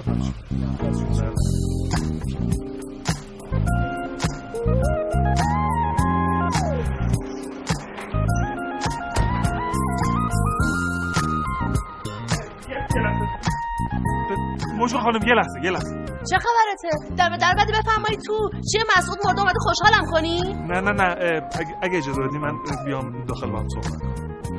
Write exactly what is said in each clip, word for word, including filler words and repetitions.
موجو خانم یه لحظه یه لحظه چه خبرته؟ دم در بدی بفرمایی تو. چیه مسعود مرد اومده خوشحالم کنی؟ نه نه نه اگه, اگه اجازه بدی من بیام داخل با هم صحبت کنم.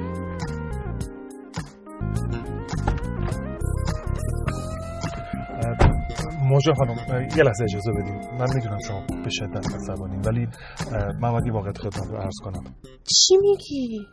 موجو خانم یه لحظه اجازه بدیم. من میدونم شما به شدت عصبانین ولی من باید یه واقعیت خدمت رو عرض کنم. چی میگی؟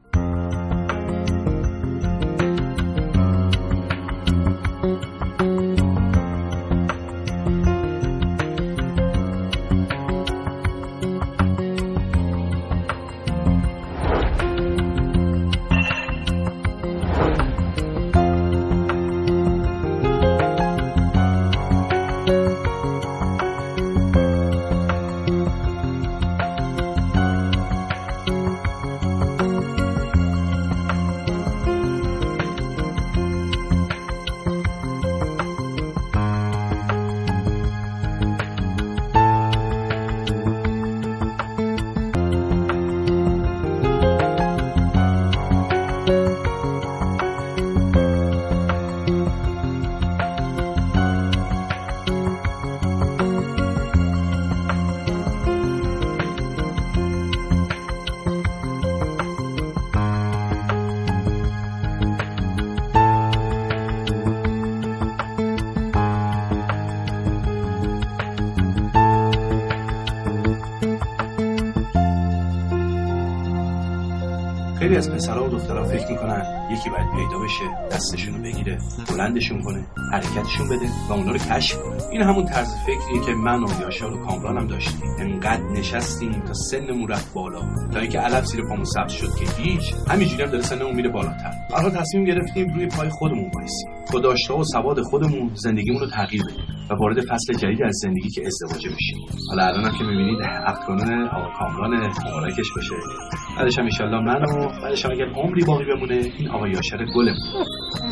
خیلی از پسرها و دخترها فکر میکنن یکی باید پیدا بشه، دستشون رو بگیره، بلندشون کنه، حرکتشون بده و اونا رو کشف کنه. این همون طرز فکریه که من و یاشار و کامران هم داشتیم. انقدر نشستیم تا سنمون رفت بالا، تا اینکه علف زیر پامون سبز شد که هیچ، همینجوری هم داره سنمون میره بالاتر. حالا تصمیم گرفتیم روی پای خودمون وایسیم، با داشته و سواد خودمون زندگیمون رو تغییر بدیم و وارد فصل جدید از زندگی که ازدواجه بشیم. حالا الانم که میبینید عقد کنون آقا کامران مبارکش بشه. بعدش هم ان شاء الله من و بعدش هم اگر عمری باقی بمونه این آقا یاشر گلمون.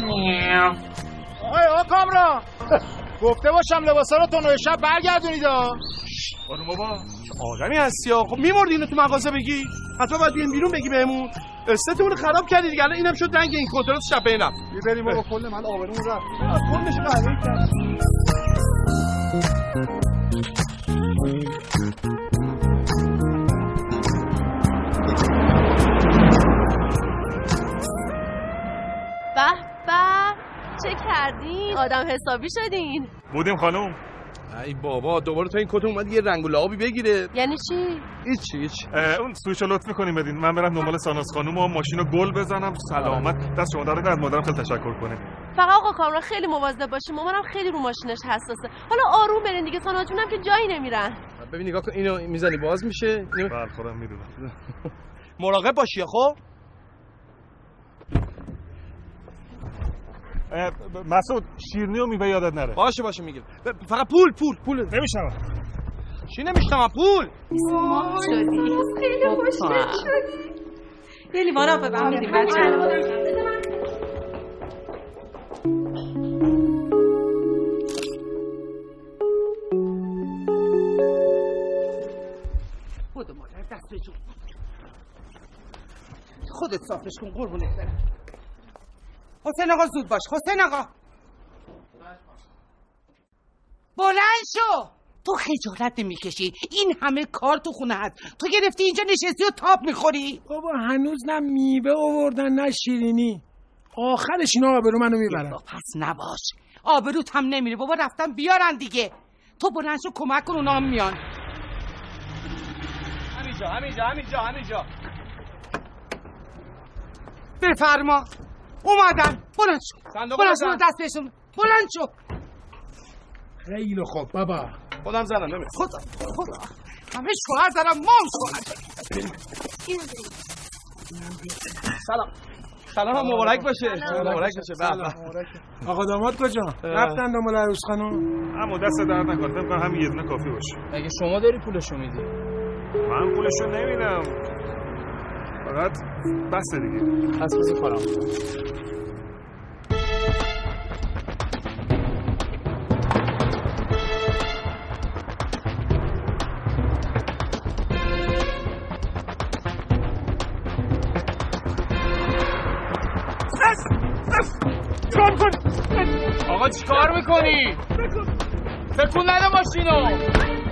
آقای آقا کامران گفته باشم لباسا رو تا نه شب برگردونید. آره بابا آدمی هستی ها. خب میمردی اینو تو مغازه بگی، حتما باید بیایم بیرون بگی بهمون. استتمون رو خراب کردی دیگه. الان اینم شد رنگ این کنترل شب اینم. بریم بابا کل من آبرومون رفت. از کلش قهوه کرد. به به چه کردین؟ آدم حسابی شدین. بودیم خانم. ای بابا دوباره تا این کت اومد یه رنگ و لعابی بگیره. یعنی چی؟ هیچ هیچ. اون سویچو لطف می‌کنین بدین من برم دنبال ساناز خانم و ماشینو گل بزنم. سلامت دست شما در از مادرم خیلی تشکر کنه. فقط آقا کامران خیلی مواظب باشین. مامانم خیلی رو ماشینش حساسه. حالا آروم برین دیگه. ساناز جونم که جایی نمیرن. ببین نگاه کن اینو میزنی باز میشه. بله خودم میدونم. مراقب باشی خب. مسعود شیرینی و میوه یادت نره. باشه باشه میگیرم. فقط پول پول پول نمیشنم. چی نمیشنم؟ پول. ما شدی. خیلی خوشگل شدی. یه لیوان آب ببرم میدیم بچه‌ها. خود مادر دست بجون. خودت صافش کن قربونت برم. حسین آقا زود باش. حسین آقا بلند شو. تو خجالت نمیکشی؟ این همه کار تو خونه هست، تو گرفتی اینجا نشستی و تاپ میخوری؟ بابا هنوز نه میوه آوردن نه شیرینی، آخرش اینا آبرو منو میبرن. پس نباش، آبروت هم نمیره بابا. رفتن بیارن دیگه. تو بلند شو کمک کن اونا هم میان. همینجا همینجا همینجا همینجا. بفرما اومدن. بلند شو بلند شو دست بهشون. بلند شو. خیلی خوب بابا. خودم زدم نمیشه. خدا خدا همه شوهر دارم مام شوهر. سلام سلام مبارک باشه. مبارک باشه. بابا آقا داماد کجا رفتن دنبال عروس خانم؟ اما دست درد نکنه. فکر کنم همین یه دونه کافی باشه. اگه شما داری پولشو میدی. من پولشو نمیدم، فقط بس دیگه. پس بذار کارم. آقا چیکار میکنی؟ تکون نده ماشینو.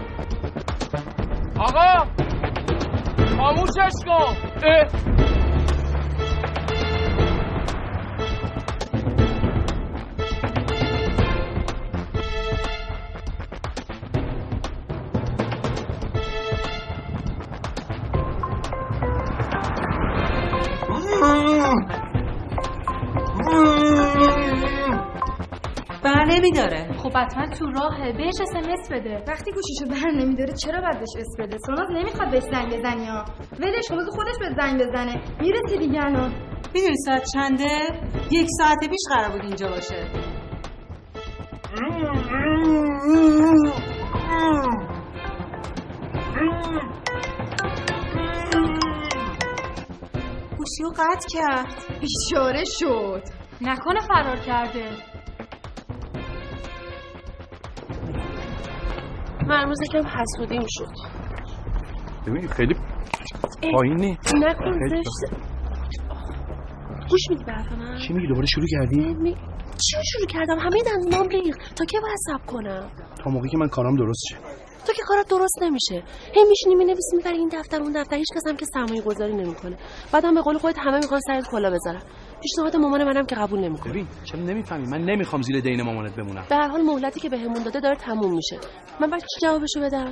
آقا خاموشش کن. اه. بر نمیداره. خب حتما تو راهه، بهش اس ام اس بده. وقتی گوشیشو بر نمیداره چرا باید بهش اس بده؟ ساناز نمیخواد بهش زنگ بزنی ها. ولش کن، خودش به زنگ بزنه. میرسه دیگه الان. میدونی ساعت چنده؟ یک ساعت پیش قرار بود اینجا باشه. گوشیو قطع کرد. اشاره شد. نکنه فرار کرده. من امروز یکم حسودیم شد. ببین خیلی پایینی. نکن زشت. گوش میدی به حرف من؟ چی میگی؟ دوباره شروع کردی؟ می... چی شروع کردم؟ همه دندونام ریخت. تا که باید صبر کنم؟ تا موقعی که من کارام درست شه. تو که کارات درست نمیشه. هی میشینی مینویسی میبری این دفتر اون دفتر، هیچ کس هم که سرمایه گذاری نمیکنه. بعدم به قول خودت همه میخوان سرت کلا بذارن. پیشنهاد مامان منم که قبول نمیکنه. ببین چرا نمیفهمی؟ من نمیخوام زیر دین مامانت بمونم. به هر حال مهلتی که بهمون داده داره تموم میشه. من باید چی جوابشو بدم؟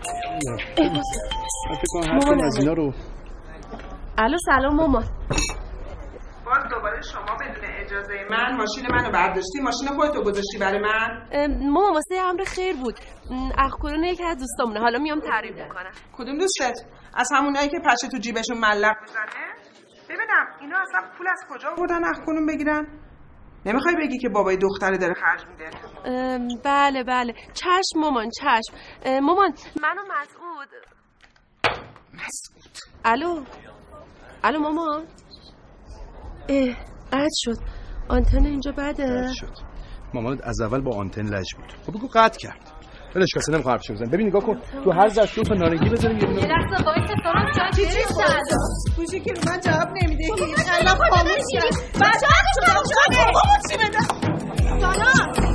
مامان از اینا رو. الو سلام مامان. باز دوباره شما بدون اجازه من ماشین منو برداشتی، ماشین خودتو گذاشتی برای من؟ مامان واسه امر خیر بود. اخکرون یکی از دوستامونه، حالا میام تعریف میکنم. کدوم دوستت؟ از همونایی که پشه تو جیبشون ملق میزنه؟ ببینم اینا اصلا پول از کجا آوردن اخکرون بگیرن؟ نمیخوای بگی که بابای دختره داره خرج میده؟ بله بله چشم مامان چشم. مامان من و مسعود. مسعود الو الو مامان. اه قطع شد. آنتن اینجا بده. قطع شد. مامانت از اول با آنتن لج بود. خب بگو قطع کرد. ولش کن، نمیخوام حرفشو بزنم. ببین نگاه کن، تو هر ظرف دو تا نارنگی بذاریم یه دونه. یه لحظه وایس ساناز جان چی چی گوشی که من جواب نمیده. الان خاموش شد. بچه‌ها شما شده. بابا چی بده؟ ساناز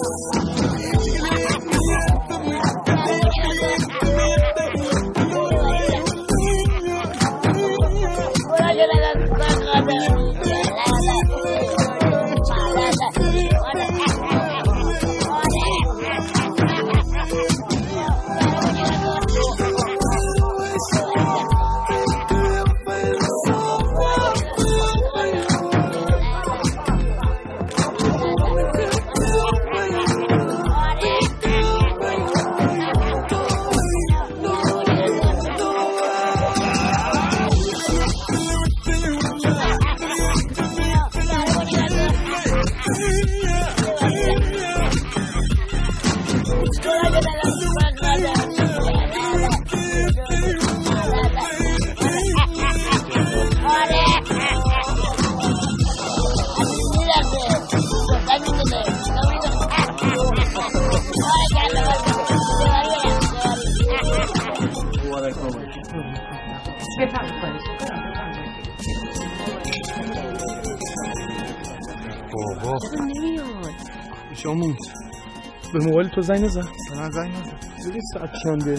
بابا شامون به موبایل تو زنگ نزن. من زنگ نزن. بگی ساعت چنده؟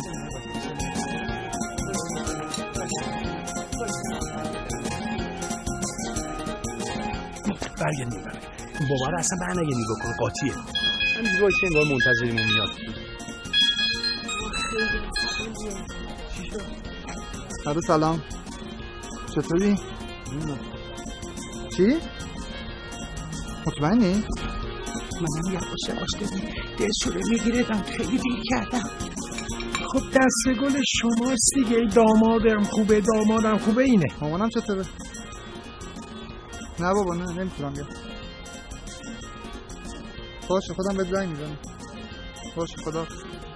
برگردیم برگردیم. بابا رو اصلا برنگه نگاه کن، قاطیه. همینجوری باید که انگار منتظریمون میاد. الو سلام، چطوری؟ چی؟ مطمئنی؟ منم یواش یواش داریم دلشوره میگیردم، خیلی دیر کردم. خب دست گل شماست دیگه. دامادم خوبه، دامادم خوبه. اینه مامانم چطوره؟ نه بابا نه نمیتونم بیام. باشه خودم بهت زنگ میزنم. باشه خدا.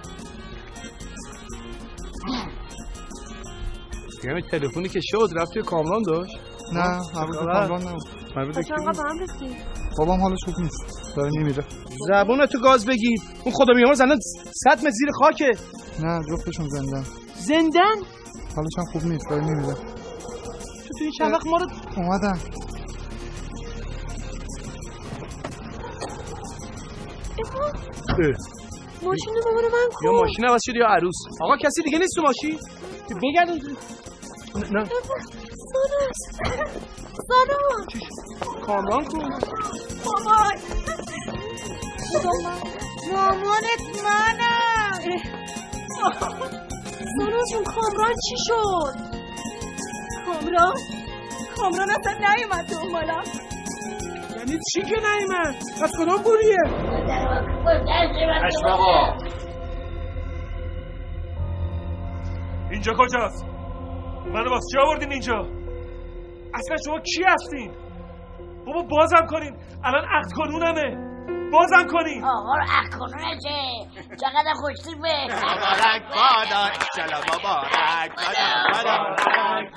یعنی تلفنی که شد رفت توی کامران داشت؟ نه هنوز کامران نه. کجا آقا با هم رفتیم؟ بابام حالش خوب نیست، داره میمیره. زبونتو گاز بگیر. اون خدا بیامرز زندان صد متر زیر خاکه. نه جفتشون زندن. زندن؟ حالش هم خوب نیست، داره میمیره. تو توی چند وقت ما رو اومدن. ماشین مامان من کو؟ یا ماشین عوض شد یا عروس. آقا کسی دیگه نیست تو ماشین؟ بگردون. نه. ساناز. ساناز. کامران کو؟ مامان. مامانت منم. ساناز جون کامران چی شد؟ کامران؟ کامران اصلا نیومد دنبالم. یعنی چی که نیومد؟ پس کدام گوریه؟ حشم آقا اینجا کجاست؟ منو واسه چی آوردین اینجا؟ اصلا شما کی هستین؟ بابا بازم کنین، الان عقد کنونمه. بازم کنین. آقا رو عقد کنونه چه؟ چقدر خوشتیبه. مبارک بادا ایشالا مبارک بادا مبارک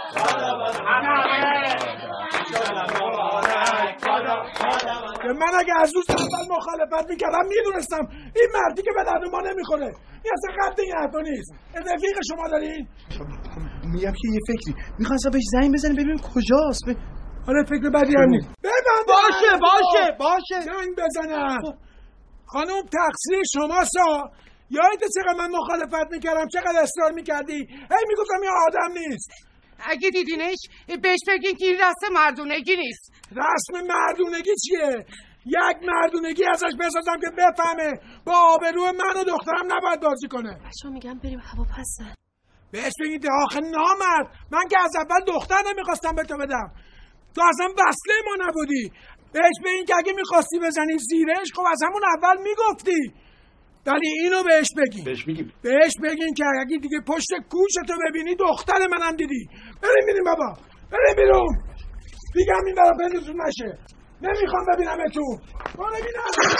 بادا. من اگه از روز اول مخالفت میکردم میدونستم این مردی که به درد ما نمیخوره. این اصلا قد این حرفا نیست. رفیق شما دارین؟ میگم که یه فکری میخوام اصلا بهش زنگ بزنیم ببینیم کجاست. آره فکر بدی هم نیست. ببند باشه باشه باشه زنگ بزنم. خانم تقصیر شماست. یادت چقدر من مخالفت میکردم، چقدر اصرار میکردی، هی میگفتم این آدم نیست. اگه دیدینش بهش بگین که این رسم مردونگی نیست. رسم مردونگی چیه؟ یک مردونگی ازش بسازم که بفهمه با آبرو من و دخترم نباید بازی کنه. بچه‌ها میگم بریم هوا پسه. بهش بگید آخه نامرد، من که از اول دختر نمیخواستم به تو بدم، تو اصلا وصله ما نبودی. بهش بگین که اگه میخواستی بزنی زیرش خب از همون اول میگفتی. ولی اینو بهش بگین. بهش بگیم. بهش بگین که اگه دیگه پشت گوشتو ببینی دختر منم دیدی. بریم بریم بابا. بریم بیرون. دیگه همین برا بندازون نشه. نمیخوام ببینمتون. برو ببینم.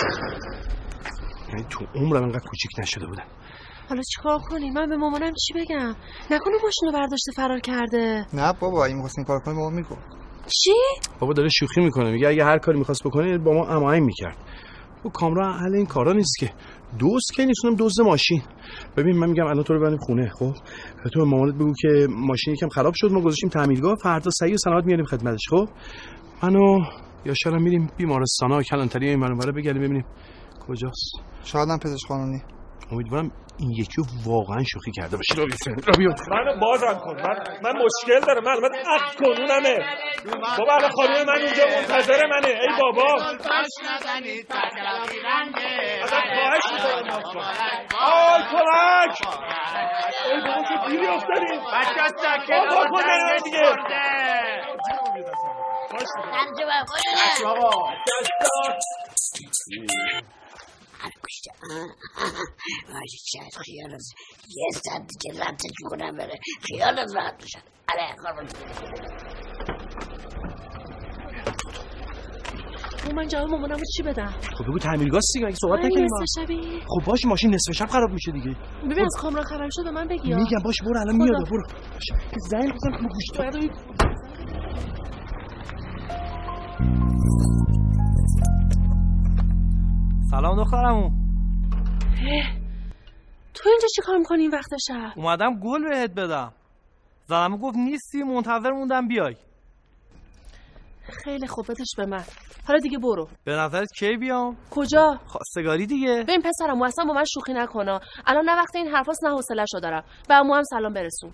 من تو عمرم انقدر کوچیک نشده بودم. حالا چیکار کنیم؟ من به مامانم چی بگم؟ نکنه ماشینو برداشته فرار کرده. نه بابا این می‌خواستین کار کنی بابا میگفت. چی؟ بابا داره شوخی میکنه، میگه اگه هر کاری میخواست بکنه با ما هماهنگ میکرد. و کامران اهل این کارا نیست که. دوست که نیستونم دزد ماشین. ببین من میگم الان تو رو بریم خونه، خب تو به مامانت بگو که ماشین یکم خراب شد، ما گذاشتیم تعمیرگاه، فردا صحیح و سلامت میاریم خدمتش. خب منو یا شرم میریم بیمارستان ها کلانتری این منو بگردیم ببینیم کجاست. شاید هم پزشک قانونی. امیدوارم این یکی واقعا شوخی کرده باشه. رابیو منو بازم کن. من من مشکل دارم. من الان عقد کنونمه. بابا الان خانم من اونجا منتظر منه. ای بابا تاش نزنید تکلافی رنگه. ازت خواهش میکنم. آی کمک. ای بابا چه دیری افتادین. بچه‌ها ساکت بابا کن منو دیگه. نمجه آقا کشته ماشی شاید خیال از یه ساعت دیگه ربطش میکنم بره خیال از راحت بشن. آره خانم من جواب مامانم چی بدم؟ خب بگو تعمیرگاه دیگه اگه صحبت نکنیم. نصف شبی. خب باش ماشین نصف شب خراب میشه دیگه. ببین از کامران خراب شد به من بگی. میگم باش برو الان میاد برو. زنگ بزن تو گوش تو. سلام دخترمو. تو اینجا چی کار میکنی این وقت شب؟ اومدم گل بهت بدم. زنمو گفت نیستی منتظر موندم بیای. خیلی خوب بدش به من. حالا دیگه برو. به نظرت کی بیام؟ کجا؟ خواستگاری دیگه. ببین پسرم اصلا با من شوخی نکنه. الان نه وقت این حرفاست نه حوصله‌شو دارم. به عمو هم سلام برسون.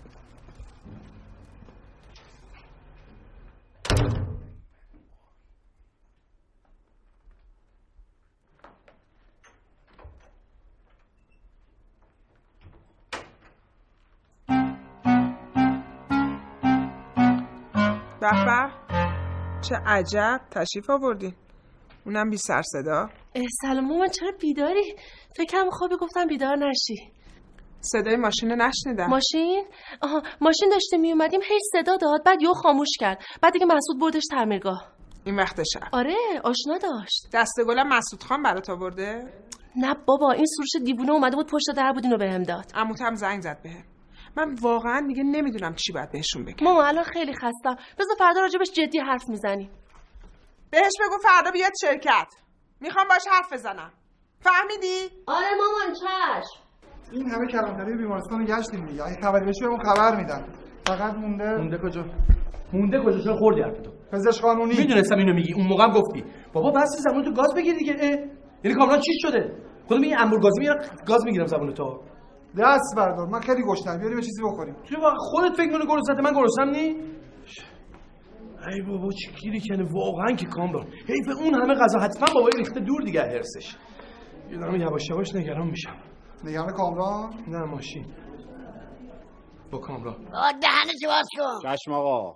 به به چه عجب تشریف آوردین. اونم بی سر صدا. سلام مامان چرا بیداری؟ فکرم خوابی گفتم بیدار نشی. صدای ماشین رو نشنیدم. ماشین؟ آها ماشین داشته می اومدیم هی صدا داد بعد یهو خاموش کرد. بعد دیگه مسعود بردش تعمیرگاه. این وقت شب؟ آره آشنا داشت. دسته‌گل مسعود خان برات آورده؟ نه بابا این سروش دیوونه اومده بود پشت در بود اینو بهم داد. عموتم زنگ زد بهم. من واقعا دیگه نمیدونم چی باید بهشون بگم. ماما الان خیلی خستم. بذار فردا راجبش جدی حرف میزنیم. بهش بگو فردا بیاد شرکت. میخوام باش حرف بزنم. فهمیدی؟ آره مامان چشم. این همه کلانتری بیمارستان رو گشتیم دیگه. اگه خبری بشه بهمون خبر میدن. فقط مونده مونده کجا؟ مونده کجا؟ چرا خوردی حرفتو؟ پزشک قانونی. میدونستم اینو میگی. اون موقع هم گفتی. بابا بس زمان تو گاز بگیر دیگه. یعنی کامران چی شده؟ خودم این انبورگازی میارم گاز میگیرم زبون تو. دست بردار، من خیلی گشنم، بیاریم یه چیزی بخوریم. تو واقعا خودت فکر می‌کنی گرسنته، من گرسنم نی؟ ای بابا چی گیری کنه واقعا که کامران. حیف اون همه غذا حتما بابای ریخته دور دیگه هرسش. یه دارم یواش یواش نگران میشم. نگران کامران؟ نه ماشین. با کامران. آقا دهنتو باز کن. چشم آقا.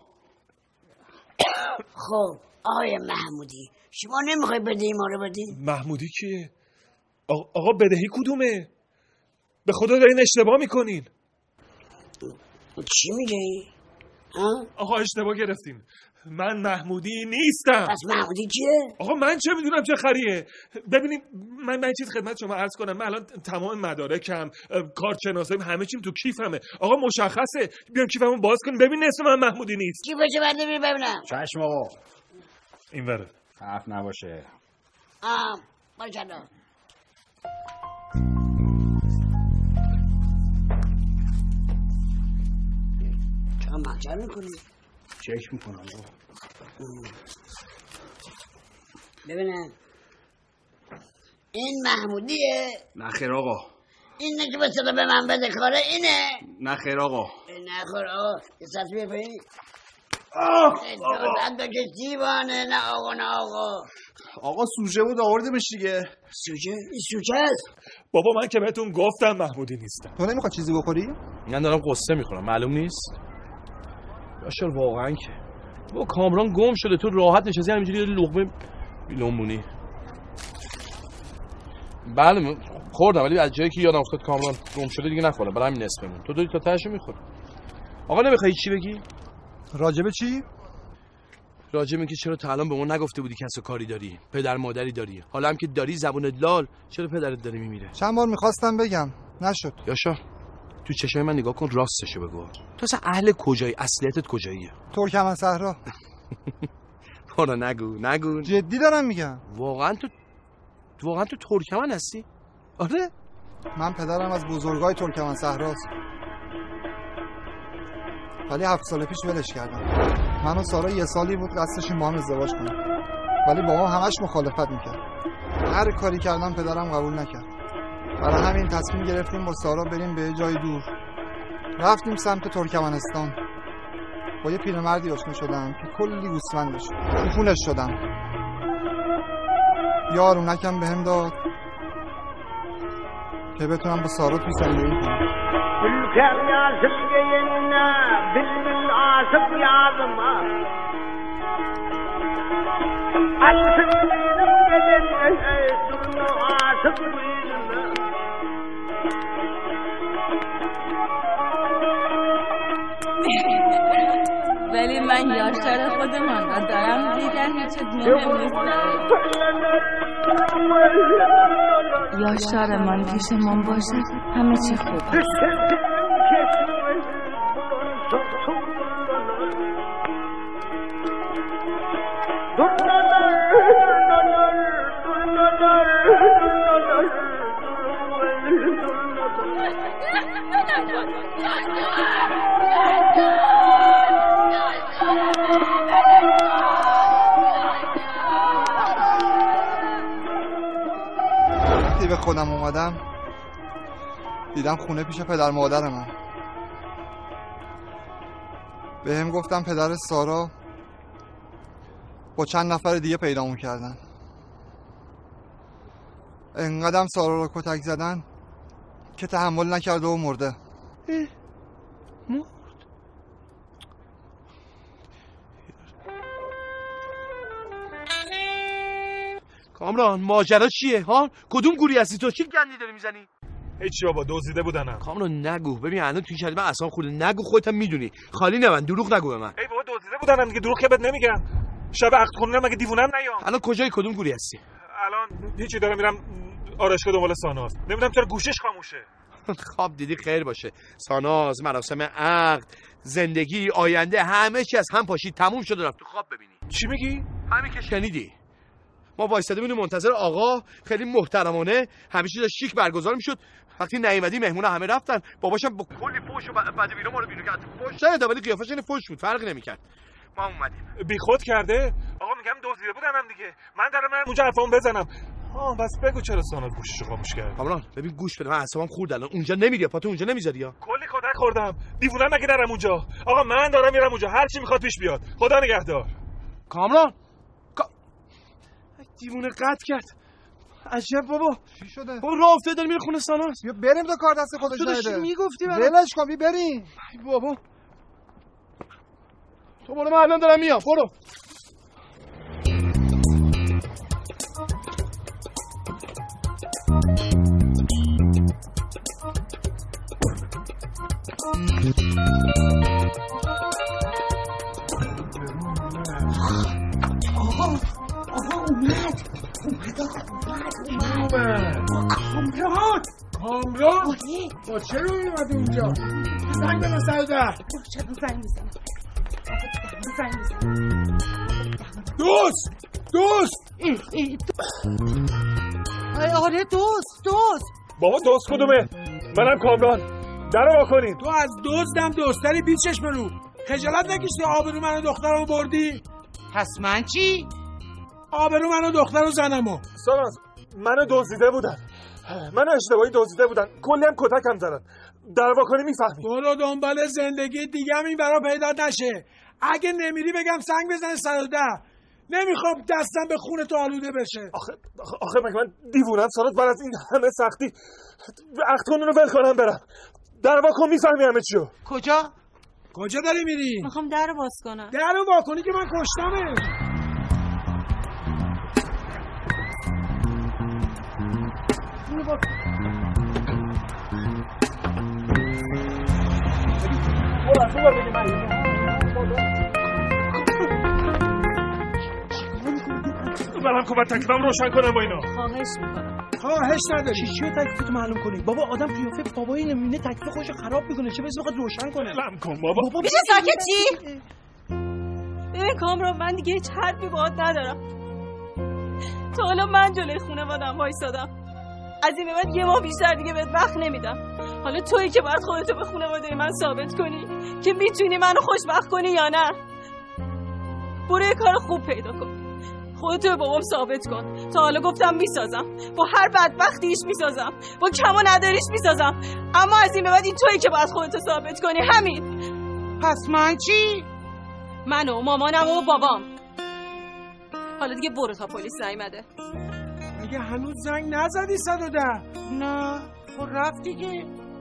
خب آقای محمودی شما نمیخوای بدهی ما رو بدی؟ محمودی کیه؟ آقا, آقا بدهی کدومه؟ به خدا دارین اشتباه میکنین. چی میگی؟ آقا اشتباه گرفتین. من محمودی نیستم. پس محمودی کیه؟ آقا من چه میدونم چه خریه. ببینیم من من چیز خدمت شما عرض کنم. من الان تمام مدارکم، کارتشناسیم، همه چیم تو کیفمه. آقا مشخصه. بیام کیفمو باز کنیم ببین اسم من محمودی نیست. کی بچه بنده ببین ببینم. چشم آقا. این وره. حرف نباشه. آم ماشاءالله. چرا مخجر میکنی؟ چشم میکنم آقا. ببینم این محمودیه؟ نه خیر آقا. اینه که به صدا به من بده کاره اینه؟ نه خیر آقا. نه خیر آقا. یه سطح بیار پایین. آه آقا که دیوانه. نه آقا نه آقا. آقا سوژه بود آوردیمش دیگه. سوژه؟ این سوژه است؟ بابا من که بهتون گفتم محمودی نیستم. تو نمیخواد چیزی بخوری؟ من دارم قصه میخورم معلوم نیست. یاشار واقعا که با کامران گم شده تو راحت نشستی همینجوری لقمه لومونی. بله خوردم ولی از جایی که یادم افتاد کامران گم شده دیگه نخورم برای همین نصفمون. تو داری تا تهشو میخوری. آقا نمیخوای چی بگی؟ راجبه چی؟ راجب اینکه چرا تا الان به ما نگفته بودی کسب و کاری داری، پدر مادری داری، حالا هم که داری زبونت لال، چرا پدرت داره میمیره؟ چند بار میخواستم بگم نشد. یاشار تو چشای من نگاه کن راستشو بگو. تو اصلا اهل کجایی؟ اصلیتت کجاییه؟ ترکمن صحرا. برو نگو نگو. جدی دارم میگم. واقعا تو واقعا تو ترکمن هستی؟ آره؟ من پدرم از بزرگای ترکمن صحراست. ولی هفت سال پیش ولش کردم. من و سارا یه سالی بود قصدشیم با هم ازدواج کنیم. ولی با ما همش مخالفت میکرد. هر کاری کردم پدرم قبول نکرد. برای همین تصمیم گرفتیم با سارا بریم به جای دور. رفتیم سمت ترکمنستان. با یه پیرمردی آشنا شدم که کلی گوسفند داشت. تو خونش شدم. یارونکم بهم داد که بتونم با سارا توی زندگی کنم. ولی من یاشار خودمان دارم دیگر هیچ مهم نیست. یاشارمان پیشمان باشه همه چی خوب است. وقتی به خودم اومدم دیدم خونه پیش پدر مادر من. به هم گفتم پدر سارا با چند نفر دیگه پیدامون کردن. انقدرم سارا رو کتک زدن که تحمل نکرده و مرده. مرد؟ کامران ماجرا چیه ها؟ کدوم گوری هستی تو؟ چی گندی داری میزنی؟ هیچی بابا دزدیده بودنم. کامران نگو. ببین الان توی کلمه اصلا خود نگو. خودت هم میدونی خالی نمن دروغ نگو به من. ای بابا دزدیده بودنم دیگه دروغ که بهت نمیگم. شب عقد خونم مگه دیوونم نیام. الان کجای کدوم گوری هستی؟ الان هیچی دارم میرم آرایشگاه دنبال ساناز. نمیدونم چرا گوشش خاموشه. خواب دیدی خیر باشه. ساناز، مراسم عقد، زندگی، آینده همه چی از هم پاشید تموم شد رفت تو خواب ببینی. چی میگی؟ همین که شنیدی. ما وایساده بودیم منتظر آقا خیلی محترمانه همه چیز شیک برگزار میشد. وقتی نیومدی مهمونا همه رفتن. باباشم با کلی فوش و بعد بیرون ما رو بیرون کرد. فوش نداد ولی قیافش این فوش بود فرقی نمیکرد. ما اومدیم. بیخود کرده؟ آقا میگم دزدیده بودنم دیگه. من دارم من اونجا حرفامو بزنم. آه بس بگو چرا ساناز گوششو خاموش کرد. کامران ببین گوش بده، من اعصابم خورد الان. اونجا نمیری، پاتو اونجا نمیذاری ها. کلی کتک خوردم. دیوونه مگه نرم اونجا؟ آقا من دارم میرم اونجا، هر چی میخواد پیش بیاد. خدا نگهدار. کامران کا... دیوونه قطع کرد. عجب بابا. چی شده؟ بابا راه افتاد داری میره خونه ساناز. بیا بریم تا کار دست خودش نده. تو داشتی میگفتی برام. ولش کن بیا بریم. ای بابا. تو برو، من الان دارم میام. برو. آقا آقا اومد اومد آقا اومد کامران کامران با چرا اومد اونجا؟ زنگ بزن سر در. چرا زنگ میزنم؟ زنگ میزنم. دوست دوست ای آره دوست دوست بابا دوست کدومه؟ منم کامران. درو وا کنین. تو از دزدم دوستری بی چشم رو. خجالت نکشتی آبرو منو دخترمو بردی؟ پس من چی؟ آبرو منو دختر و زنمو. ساناز منو دزدیده بودن. منو اشتباهی دزدیده بودن. کلی هم کتکم زدن. در وا کنی میفهمی. برو دنبال زندگی دیگه هم این برا پیدا نشه. اگه نمیری بگم سنگ بزنه سر و ده. نمیخوام دستم به خون تو آلوده بشه. آخه آخه, آخه مگه من دیوونم ساناز؟ بعد از این همه سختی عقد کن رو ول کنم برم. در وا کن میفهمی همه چیو. کجا؟ کجا داری میری؟ میخوام در رو باز کنم. در رو وا کنی که من کشتمه. برم کمک تکلیفم روشن کنم با اینا. خواهش میکنم. خواهش نداری. چی چیه تکلیفتو معلوم کنی؟ بابا آدم قیافه بابای نمیبینه تکلیف خودشو خراب میکنه، چه بس بخواد روشن کنه. لم کن بابا. بابا میشه ساکت چی؟ ببین کامران من دیگه هیچ حرفی باهات ندارم. تا حالا من جلوی خونوادم وایسادم. از این به بعد یه ماه بیشتر دیگه بهت وقت نمیدم. حالا تویی که باید خودتو به خانواده من ثابت کنی که میتونی منو خوشبخت کنی یا نه. برو یه کار خوب پیدا کن. خودتو به بابام ثابت کن. تا حالا گفتم میسازم. با هر بدبختیش میسازم. با کم و نداریش میسازم. اما از این به بعد این تویی که باید خودتو ثابت کنی. همین. پس من چی؟ من و مامانم و بابام. حالا دیگه برو تا پلیس نیومده. میگه هنوز زنگ نزدی صد و ده. نه خب رفت دیگه.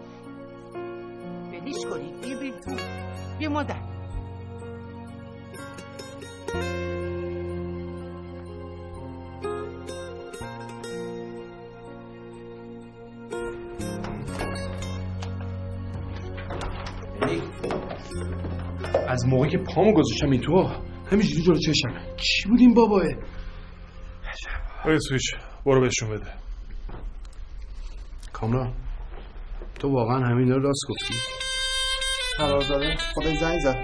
بلیش کنید بیا بیا تو بیا مادر. از موقعی که پامو گذاشتم این تو همینجوری جلو چشمه. چی بود این باباه؟ آیا سویچ برو بهشون بده. کامران تو واقعا همین رو راست گفتی؟ قرارداده خودش زنگ زد.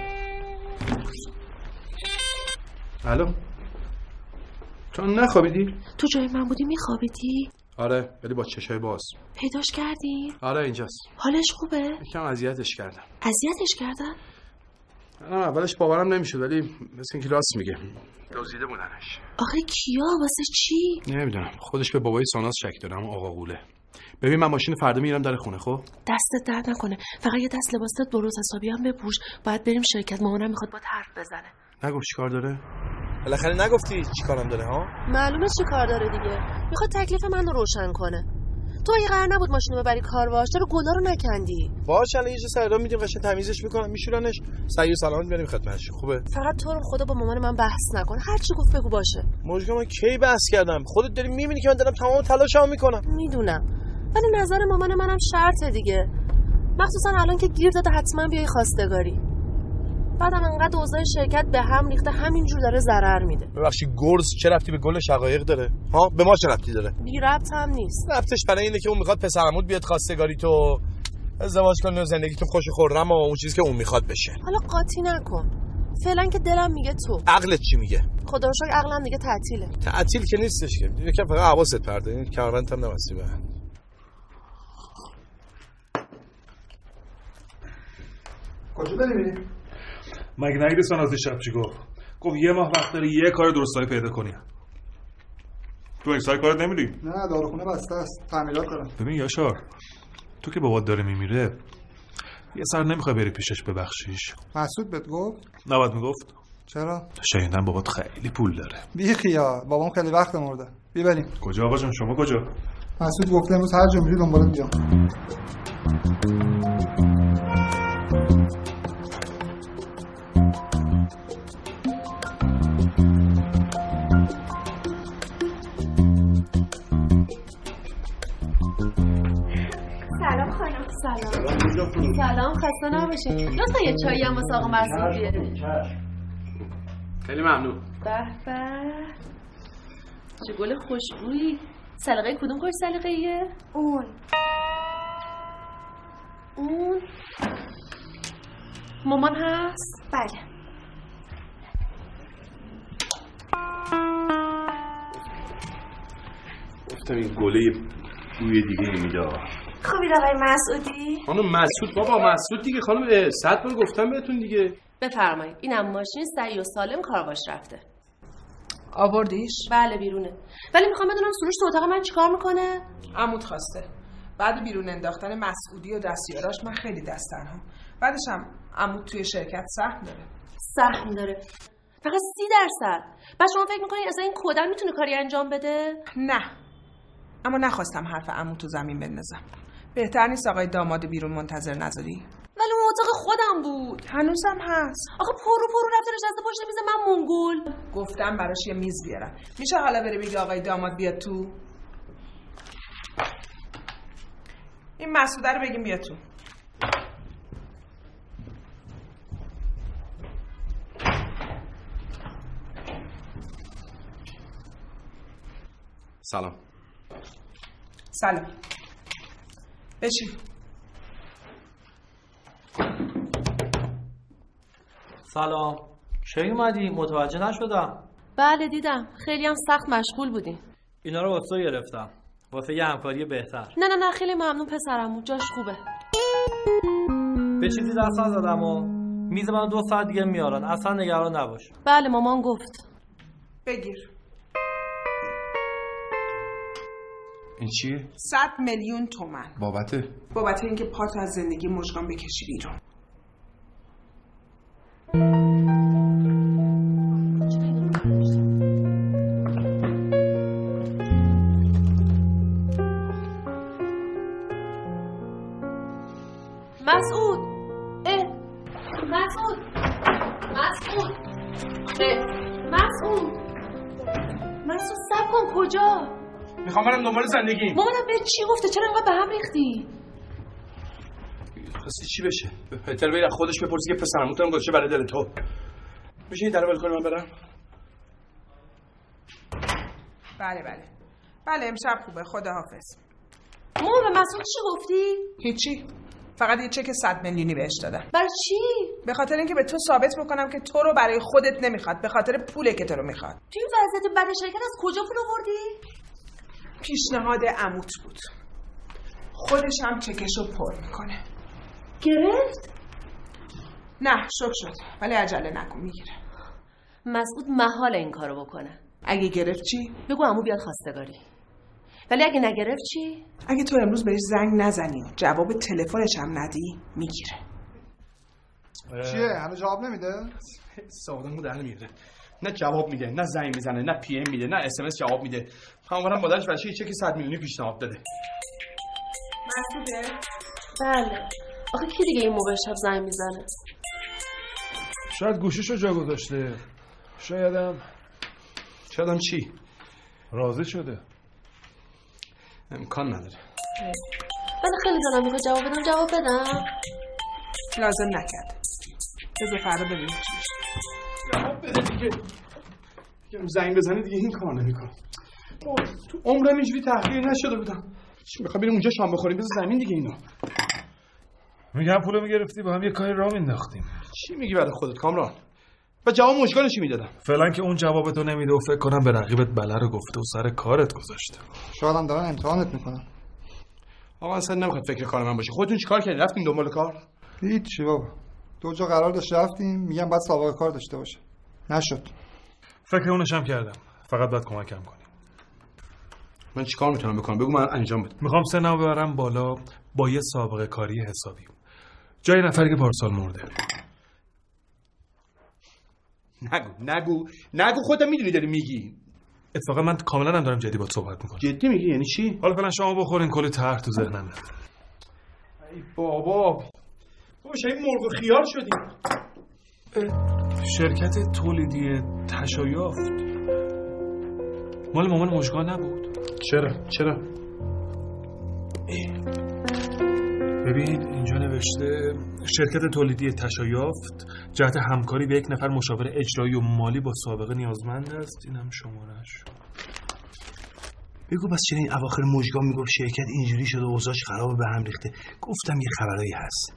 الو تو نخوابیدی؟ تو جای من بودی میخوابیدی؟ آره ولی با چشای باز. پیداش کردی؟ آره اینجاست. حالش خوبه؟ یکم اذیتش کردم. اذیتش کردن؟ نه اولش باورم نمیشد ولی مثل اینکه راست میگه. دزدیده بودنش. آخه کیا؟ واسه چی؟ نمیدونم. خودش به بابای ساناز شک داره، اما آقا قوله. ببین من ماشین فردا میرم در خونه. خب دستت درد نکنه. فقط یه دست لباست درست حسابی هم بپوش. باید بریم شرکت. مامانم میخواد با حرف بزنه. نگفت چیکار داره؟ بالاخره نگفتی چیکارم داره ها؟ معلومه چیکار داره دیگه. میخواد تکلیف منو روشن کنه. تو اگه قرار نبود ماشینو ببری کارواش، چرا گلا رو نکندی؟ باشه الان یه جا سر راه میدیم قشنگ تمیزش میکنم میشورنش سعی و سلامت بریم خدمتش. خوبه؟ فقط تو رو خدا با مامان من بحث نکن. هر چی گفت بگو باشه. مشکل من کی بحث کردم؟ خودت داری میبینی که من دارم تمام تلاشمو میکنم. میدونم. ولی نظر مامان منم شرطه دیگه. مخصوصا الان که گیر داده حتما بیای خواستگاری. بعدم انقدر اوضاع شرکت به هم ریخته همینجور داره ضرر میده. ببخشید گرز چه ربطی به گل شقایق داره؟ ها به ما چه ربطی داره؟ بی ربط هم نیست. ربطش برای اینه که اون میخواد پسرعموت بیاد خواستگاری تو ازدواج کنه و زندگیتون خوش و خرم و اون چیزی که اون میخواد بشه. حالا قاطی نکن. فعلا که دلم میگه تو. عقلت چی میگه؟ خدا رو شکر عقلم دیگه تعطیله. تعطیل که نیستش که. یکم فقط حواست پرده. این کمربندت هم نبستی به. کجا داری میری؟ مگه نگیری ساناز شب چی گفت؟ گفت یه ماه وقت داری یه کار درستایی پیدا کنی. تو این سال کارت نمیری؟ نه داروخونه بسته است، تعمیرات دارم. ببین یاشار، تو که بابات داره میمیره یه سر نمیخوای بری پیشش ببخشیش؟ مسعود بهت گفت؟ نباید میگفت. چرا؟ شنیدم بابات خیلی پول داره. بی خیال، بابام خیلی وقت مرده. بی بریم. کجا آقا جون؟ شما کجا؟ مسعود گفته امروز هر جا میری دنبالت بیام. سلام خانم. سلام. سلام، خسته نباشه. لطفا یه چایی هم واسه آقا مسعود بیارید. خیلی ممنون. به به. چه گل خوشبویی. سلیقه کدوم خوش سلیقه ایه؟ اون. اون. مامان هست؟ بله. گفتم این گله بوی دیگه میده. خوبی آقای مسعودی؟ خانم مسعود بابا مسعود دیگه خانم، صد بار گفتم بهتون دیگه. بفرمایید. اینم ماشین سریع و سالم کارواش رفته. آوردیش؟ بله بیرونه. ولی میخوام بدونم سروش تو اتاق من چیکار میکنه؟ عمود خواسته. بعد بیرون انداختن مسعودی و دستیاراش من خیلی دست تنها. بعدش هم عمود توی شرکت سهم داره. سهم داره. فقط سی درصد. بعد شما فکر میکنید اصلا این کودن میتونه کاری انجام بده؟ نه. اما نخواستم حرف عمود تو زمین بندازم. بهتر نیست آقای داماد بیرون منتظر نذاری؟ ولی اون اتاق خودم بود. هنوزم هست. آخه پرو پرو رفته نشسته پشت میز من منگول. گفتم براش یه میز بیارم. میشه حالا بره بگی آقای داماد بیاد تو؟ این مسعوده رو بگیم بیاد تو. سلام. سلام. بشین. سلام. کی اومدی؟ متوجه نشدم. بله دیدم. خیلی هم سخت مشغول بودیم. اینا رو واسه گرفتم. واسه یه همکاری بهتر. نه نه نه خیلی ممنون پسرمو. جاش خوبه. به چیزی دست نزدم و میز منو دو ساعت دیگه میارن. اصلا نگران نباش. بله مامان گفت. بگیر. این چیه؟ صد میلیون تومن. بابته؟ بابت اینکه پاتو از زندگی مژگان بکشی بیرون. مسعود. اه. مسعود. مسعود. اه. مسعود. مسعود صبر کن. کجا؟ میخوام برم دنبال زندگی. مامانم به چی گفته؟ چرا انقدر به هم ریختی؟ خواستی چی بشه؟ بهتر بری خودش بپرسی که پسرم تو هم گذاشته برای دل تو. میشه این در ول کنی من برم؟ بله بله. بله امشب خوبه. خداحافظ. مامان به مسعود چی گفتی؟ هیچی. فقط یه چک صد میلیونی بهش دادم. برای چی؟ به خاطر اینکه به تو ثابت بکنم که تو رو برای خودت نمیخواد، به خاطر پوله که تو رو میخواد. تو این وضعیت بد شرکت از کجا پول آوردی؟ پیشنهاد عموت بود. خودش هم چکشو پر میکنه. گرفت؟ نه شک شد ولی عجله نکن میگیره. مسعود محال این کارو بکنه. اگه گرفت چی؟ بگو عمو بیاد خواستگاری. ولی اگه نگرفت چی؟ اگه تو امروز بهش زنگ نزنی و جواب تلفنش هم ندی میگیره. چیه؟ هنوز جواب نمیده؟ سعادتمو در نمیاره. نه جواب میده، نه زنگ میزنه، نه پی ام میده، نه اس ام اس جواب میده. همونم مادرش بچه یه چک صد میلیونی پیشنهاد داده. مسعوده؟ بله. آخه کی دیگه این موقع شب زنگ میزنه؟ شاید گوشیشو جا گذاشته. شایدم شایدم چی؟ راضی شده. امکان نداره. ولی خیلی دلم میخواد جواب بدم. جواب بدم؟ لازم نکرد. بذار فردا ببینیم چی میشه. جواب بده دیگه. دیگه زنگ بزنه دیگه این کار نمیکنه. تو عمرم اینجوری تحقیر نشده بودم. چی میخوام بریم اونجا شام بخوریم؟ بذار زمین دیگه اینو. میگم پولو میگرفتی با هم یه کاری راه مینداختیم. چی میگی برای خودت کامران؟ و جواب مشکلش چی میدادم؟ فعلا که اون جوابتو نمیده و فکر کنم به رقیبت بله رو گفته و سر کارت گذاشته. شاید هم دارن امتحانت میکنن. آقا اصلا نمیخواد فکر کار من باشه. خودتون چیکار کردین؟ رفتین دنبال کار؟ هیچی بابا. دو جا قرار داشت رفتیم، میگم بعد سابقه کار داشته باشه. نشد. فکر اونش هم کردم. فقط باید کمکم کنی. من چیکار میتونم بکنم؟ بگو من انجام بدم. میخوام سنمو ببرم بالا با یه سابقه کاری حسابی، جای نفری که پارسال مرده. نگو نگو نگو، خودت میدونی داری میگی. اتفاقا من کاملا هم دارم جدی باهات صحبت میکنم. جدی میگی؟ یعنی چی؟ حالا فعلا شما بخورین، کلی طرح تو ذهنمه. ای بابا بابا شاید مرغ و خیار شدیم. شرکت تولیدی تشایفت مال مامان مژگان نبود؟ چرا؟ چرا؟ ببین اینجا نوشته شرکت تولیدی تشایفت جهت همکاری به یک نفر مشاور اجرایی و مالی با سابقه نیازمند است. اینم شمارش. بگو بس چرا این اواخر مژگان میگفت شرکت اینجوری شده و اوضاعش خرابه به هم ریخته؟ گفتم یه خبرایی هست.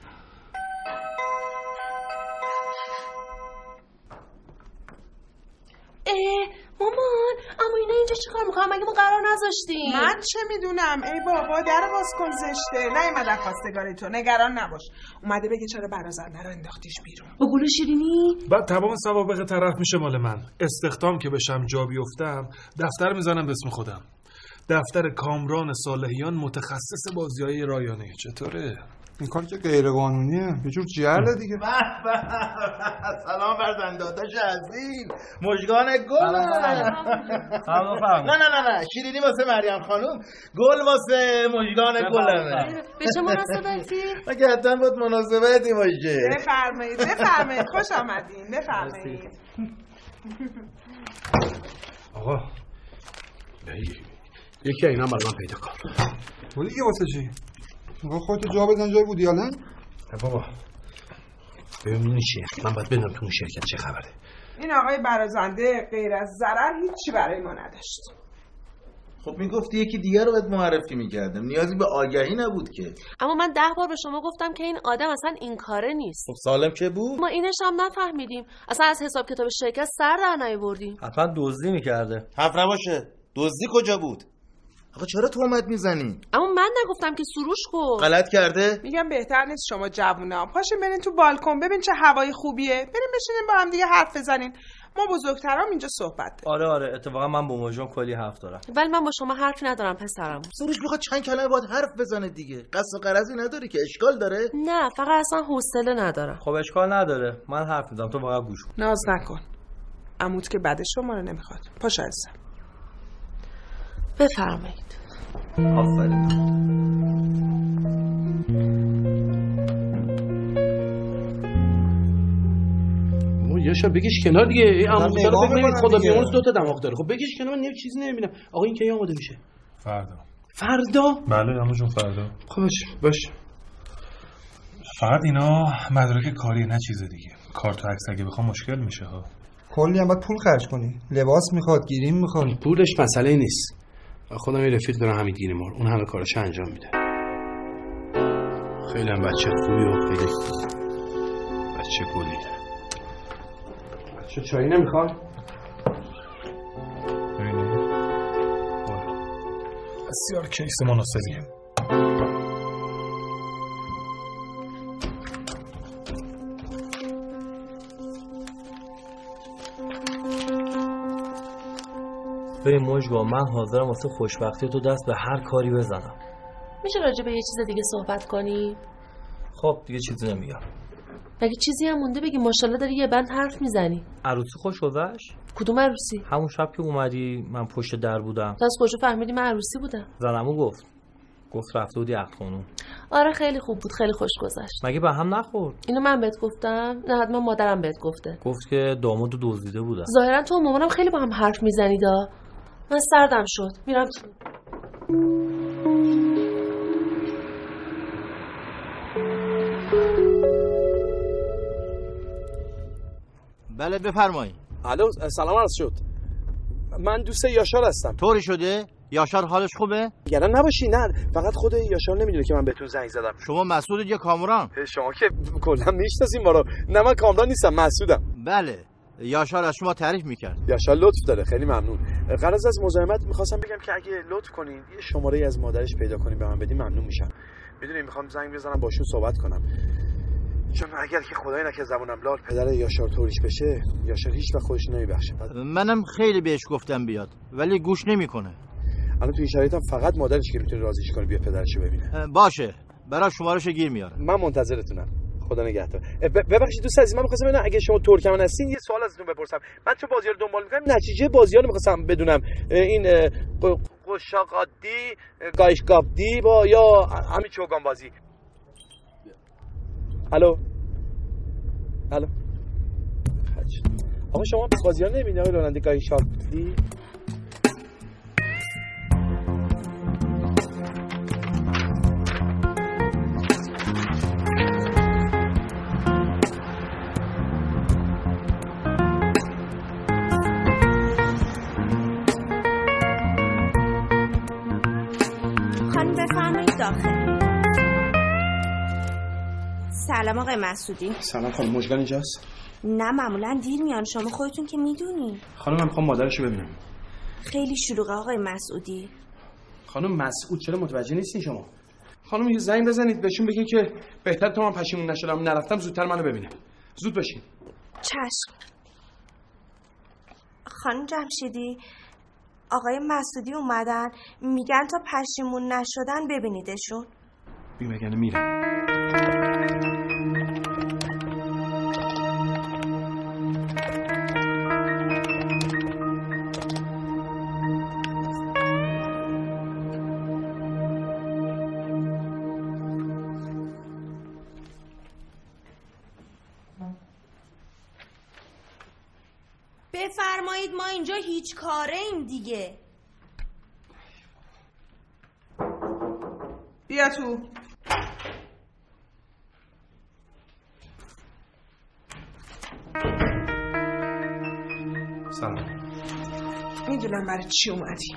اه مامان، اما اینا اینجا چیکار میکنن؟ مگه ما قرار نذاشتیم؟ من چه میدونم؟ ای بابا در باز کن، زشته. نیومدن خواستگاری تو، نگران نباش. اومده بگه چرا برازنده رو انداختیش بیرون. با گل شیرینی؟ بعد تمام سوابق طرف میشه مال من. استخدام که بشم جا بیفتم دفتر میزنم به اسم خودم، دفتر کامران صالحیان متخصص بازیای رایانه. چطوره؟ این کار که غیر قانونیه، یه جور جعله دیگه. سلام بر داداش عزیز مژگان گل. نه نه نه نه شیرینی واسه مریم خانم، گل واسه مژگان گلمه. به چه مناسبتی؟ اگه حتما بود مناسبتی باشه. بفرمایید بفرمایید، خوش آمدین. بفرمایید. آقا یکی اینا برای من پیدا کن. ولی دیگه واسه چی؟ میگه خودت جا بزن جای بودی الان؟ بابا ببینی چیه؟ من باید بدونم تو اون شرکت چه خبره. این آقای برازنده غیر از ضرر هیچی برای ما نداشت. خب میگفتی یکی دیگر رو بهت معرفی میکردم، نیازی به آگهی نبود که. اما من ده بار به شما گفتم که این آدم اصلا این کاره نیست. خب سالم که بود؟ ما اینش هم نفهمیدیم، اصلا از حساب کتاب شرکت سر در نیاوردیم. حتما دزدی میکرده. حرف نباشه، دزدی کجا بود؟ آقا چرا تهمت میزنی؟ اما من نگفتم که سروش کو. غلط کرده؟ میگم بهتر نیست شما جوونا پاشین برین تو بالکن ببین چه هوای خوبیه، بریم بشینیم با هم دیگه حرف بزنین. ما بزرگترام اینجا صحبت داریم. آره آره اتفاقا من با مژگان کلی حرف دارم. ولی من با شما حرفی ندارم پسرم. سروش میخواد چند کلمه باهات حرف بزنه دیگه. قصد و غرضی نداری که؟ اشکال داره؟ نه فقط اصلا حوصله ندارم. خب اشکال نداره، من حرف میزنم تو فقط گوش کن. ناز نکن. عموت که بعد شما رو نمیخواد. پاش عزیزم. بفرمایید. آفرین. یاشار بگیش کنار دیگه. این عموزا رو ببین خدا بیامرز دو تا دماغ داره. خب بگیش کنار، من نمی چیزی نمیبینم. آقا این کی آماده میشه؟ فردا. فردا؟ بله عمو جون فردا. خب باش باش. فقط اینا مدرک کاری نه چیز دیگه. کارت و عکس اگه بخوام مشکل میشه ها. کلی هم باید پول خرج کنی. لباس میخواد، گیریم میخواد. پولش مسئله نیست. خودم یه رفیق دارم حمید گیریمار، اون همه کاراشو انجام میده. خیلی هم بچه خوبی و خیلی بچه گلیه. بچه چایی نمیخواد؟ بسیار کیس مناسبیه. ببین مژگان من حاضرم واسه خوشبختی تو دست به هر کاری بزنم. میشه راجع به یه چیز دیگه صحبت کنی؟ خب دیگه چیزی نمیگم. مگه چیزی هم مونده بگی؟ ماشاءالله داری یه بند حرف میزنی. عروسی خوش گذشت؟ کدوم عروسی؟ همون شب که اومدی من پشت در بودم. تو از کجا فهمیدی من عروسی بودم؟ زنمو گفت. گفت رفته بودی عقد خانوم. آره خیلی خوب بود، خیلی خوش گذشت. مگه به هم نخورد؟ اینو من بهت گفتم؟ نه حتما مادرم بهت گفته. گفت که دامادو دزدیده بودن. ظاهرا تو و مامانم خیلی با هم حرف میزنیدا. من سردم شد، میرم تو. بله بفرمایید. الو سلام عرض شد. من دوست یاشار هستم. طوری شده؟ یاشار حالش خوبه؟ نگران نباشی. نه فقط خود یاشار نمیدونه که من بهتون زنگ زدم. شما مسعود یا کامران؟ شما که کلا میشناسین ما رو. نه من کامران نیستم، مسعودم. بله یاشار از شما تعریف میکرد. یاشار لطف داره، خیلی ممنون. غرض از مزاحمت میخواستم بگم که اگه لطف کنین یه شماره از مادرش پیدا کنین به من بدین ممنون میشم. میدونی میخوام زنگ بزنم باشون صحبت کنم، چون اگر که خدای نکنه زبونم لال پدر یاشار طوریش بشه، یاشار هیچ وقت خودش نمیبخشه. منم خیلی بهش گفتم بیاد ولی گوش نمیکنه. الان تو این شرایط هم فقط مادرش که میتونه راضیش کنه بیا پدرشو ببینه. باشه برای شمارهشو گیر میارم. من منتظرتونم. خدا نگهدار. ببخشید دوست عزیز، من می‌خواستم بدونم اگه شما ترکمن هستین یه سوال ازتون بپرسم. من چه بازی‌ها رو دنبال می‌کنم، نتیجه بازی‌ها رو می‌خواستم بدونم. این قشاقادی، گایشگابدی با یا همین چوگان بازی. الو. الو. آقا شما بازی‌ها نمی‌بینید آقای راننده گایشگابدی؟ سلام آقای مسعودی. سلام خانم، مژگان اینجاست؟ نه معمولا دیر میان، شما خودتون که میدونی. خانم من میخوام مادرشو ببینم. خیلی شلوغه آقای مسعودی. خانم مسعود چرا متوجه نیستین شما؟ خانم یه زنگ بزنید بهشون بگین که بهتر تا من پشیمون نشدم نرفتم زودتر منو ببینه. زود باشین. چشم. خانم جمشیدی آقای مسعودی اومدن، میگن تا پشیمون نشدن ببینیدشون. بی مگنه میرم. بفرمایید ما اینجا هیچ کاره ایم دیگه. بیا تو. سلام. میدونم برای چی اومدی.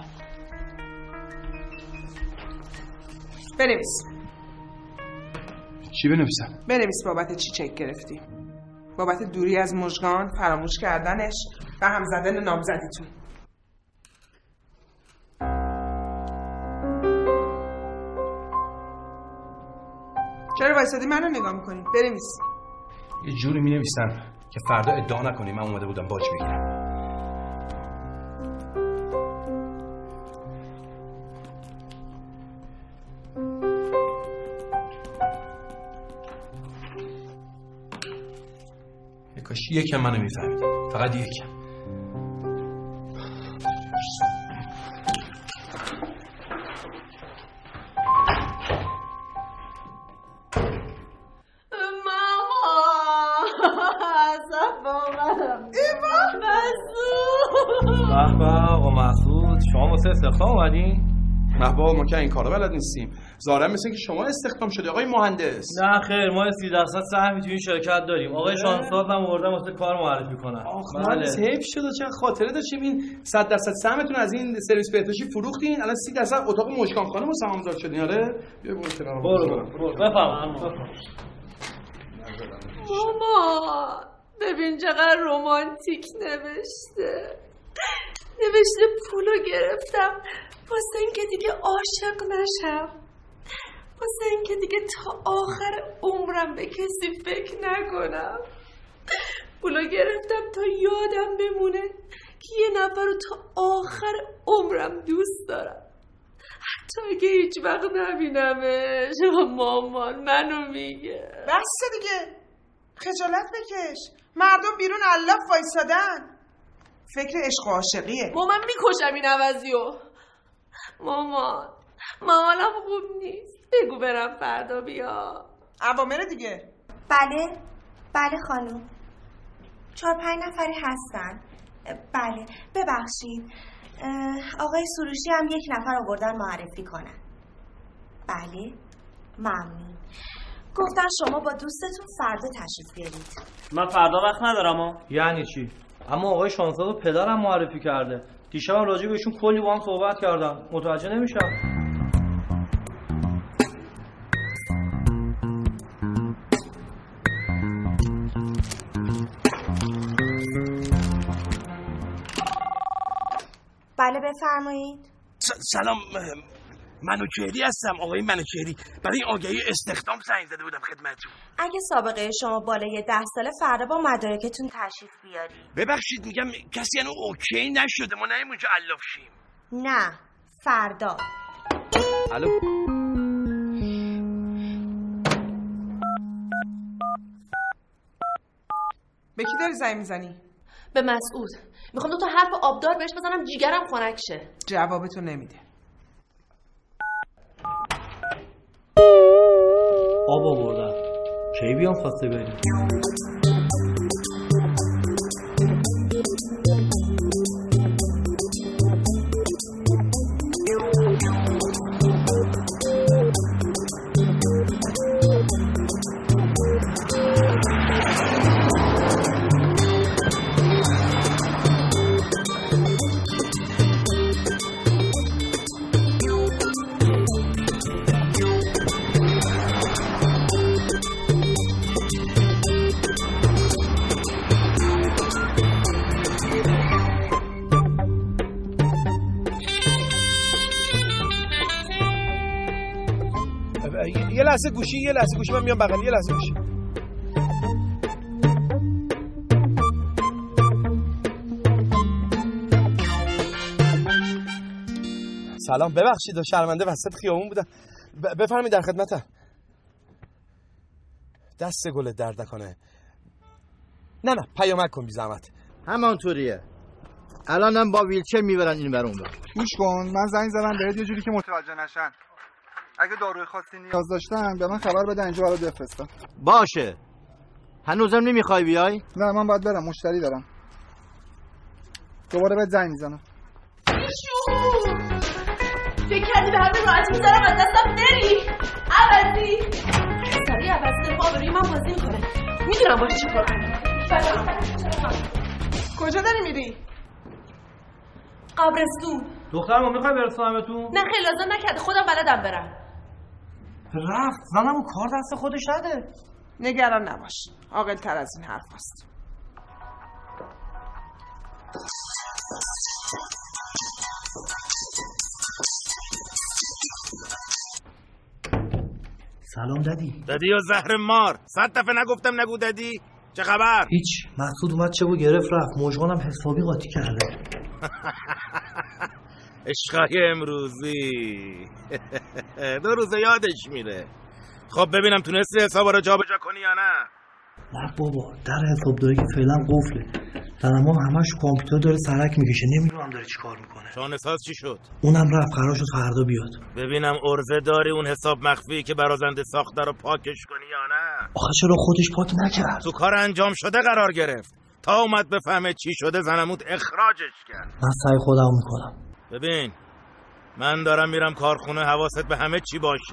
بنویس. چی بنویسم؟ بنویس بابت چی چک گرفتی. بابت دوری از مژگان، فراموش کردنش و هم زدن نامزدیتون. چرا وایسادی منو نگاه میکنی؟ بنویس. یه جوری مینویسم که فردا ادعا نکنی من اومده بودم باج بگیرم. کاش یکم منو میفهمید، فقط یکم. به به آقا مسعود، شما واسه استخدام اومدین؟ نه بابا ما که این کارا بلد نیستیم. ظاهرا مثل که شما استخدام شدی آقای مهندس. نه خیر، ما سی درصد سهمی توی این شرکت داریم. آقای شانساز هم آوردن واسه کار معرفی کنن. آخ من حیف شد چه خاطره داشتیم این صد درصد سهمتون از این سرویس بهداشتی فروختین، الان سی درصد اتاق مژگان خانم رو سهامدار شدین. آره بیا برو تلفن. برو برو بفهم. ماما ببین چقدر رمانتیک نوشته. نوشته پولو گرفتم واسه اینکه دیگه عاشق نشم، واسه اینکه دیگه تا آخر عمرم به کسی فکر نکنم. پولو گرفتم تا یادم بمونه که یه نفر رو تا آخر عمرم دوست دارم، حتی اگه هیچ وقت نبینمش. مامان منو میگه. بسته دیگه، خجالت بکش. مردم بیرون الاف وایسادن، فکر عشق و عاشقیه. مامان میکشم این عوضیو. مامان مامانم خوب نیست، بگو برم فردا بیا. اوامر دیگه. بله بله خانم، چهار پنج نفری هستن. بله ببخشید آقای سروشی هم یک نفر آوردن معرفی کنن. بله ممنون. گفتن شما با دوستتون فردا تشریف بیارید. من فردا وقت ندارم. ها یعنی چی؟ اما آقای شانساز و پدرم معرفی کرده. دیشبم راجع بهشون کلی با هم صحبت کردم. متوجه نمیشم. بله بفرمایید. سلام، منوچهری هستم. آقای منوچهری، برای آگهی استخدام زنگ زده بودم خدمتتون. اگه سابقه شما بالای ده ساله فردا با مدارکتون تشریف بیاری. ببخشید میگم کسی هنوز اوکی نشده، ما نیم اونجا علاف شیم. نه فردا. الو. به کی داری زنگ میزنی؟ به مسعود. میخوام دو تا حرف آبدار بهش بزنم جیگرم خنک شه. جوابتو نمیده. آب آوردم. کی بیام خواسته بریم؟ یه لحظه گوشی یه لحظه گوشی من میام بغل. یه لحظه گوشی. سلام، ببخشید و شرمنده وسط خیابون بودم. ب- بفرمایید در خدمتم. دست گل درد نکنه. نه نه پیامک کن بی زحمت. همانطوریه. الانم با ویلچر میبرن این ور اون ور. گوش کن، من زنگ زدم بهت یه جوری که متوجه نشن. اگه داروی خاصی نیاز داشتن به من خبر بده، اینجا برات بفرستم. باشه. هنوزم نمیخوای بیای؟ نه من باید برم، مشتری دارم. دوباره بهت زنگ میزنم. فکر کردی به همین راحتی میذارم از دستم بری؟ عوضی سری عوضی دفاع روی من بازی میکنه. میدونم باید چی کنم. کجا داری میری؟ قبرستون. دخترمو میخوای برسونمتون؟ نه خیلی لازم نکرده، خودم بلدم برم. رفت. زنمو کار دست خودش نده. نگران نباش، عاقل تر از این حرف هست. سلام دادی. دادی یا زهر مار، صد دفعه نگفتم نگو دادی. چه خبر؟ هیچ. مسعود اومد چه و گرفت رفت. مژگانم حسابی قاطی کرده. عشقای امروزی دو روزه یادش میره. خب ببینم تونستی حسابا رو جابجا کنی یا نه؟ نه بابا، در حسابداری که فعلا قفله. زنمام همش کامپیوتر داره سرک میکشه، نمیدونم داره چیکار میکنه. شانه ساز چی شد؟ اونم رفت، قرار شد فردا بیاد. ببینم ارزه داری اون حساب مخفی که برازنده ساخته رو پاکش کنی یا نه؟ آخه چرا خودش پاک نکرد؟ تو کار انجام شده قرار گرفت. تا اومد بفهمه چی شده زنموت اخراجش کرد. من سعی خودم میکنم. ببین من دارم میرم کارخونه، حواست به همه چی باشه.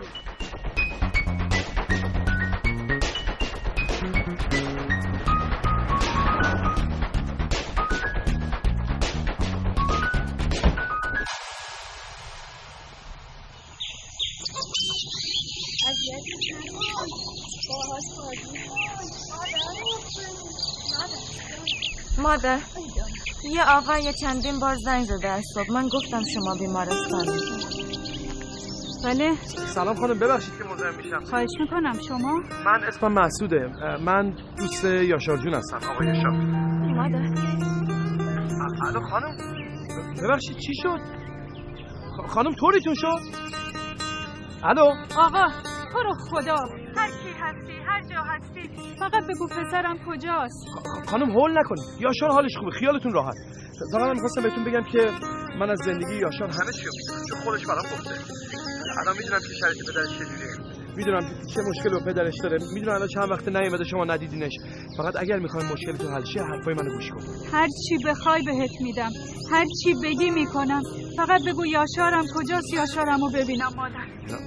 مادر، یه آقا یه چندین بار زنگ زده از صبح. من گفتم شما بیمارستانی. بله. سلام خانم، ببخشید که مزاحم میشم. خواهش میکنم. شما؟ من اسمم مسعوده. من دوست یاشار جون هستم. آقا یاشار. مادر. الو خانم، ببخشید چی شد؟ خ... خانم طوریتون شد؟ الو آقا تو رو خدا، هر کی هستی هر جا هستی فقط بگو پسرم کجاست. خ... خانم هول نکنید، یاشار حالش خوبه، خیالتون راحت. فقط من می‌خواستم بهتون بگم که من از زندگی یاشار همه چی رو می‌دونم، چون خودش برام گفته. الان میدونم که شرایط پدرش چجوریه، میدونم چه مشکلی با پدرش داره، میدونم الان چند وقت نیومده شما ندیدینش. فقط اگر می‌خواید مشکلتون حل شه حرفای منو گوش کن. هر چی بخوای بهت میدم، هر چی بگی میکنم. فقط بگو یاشارم کجاست، یاشارمو ببینم. مادر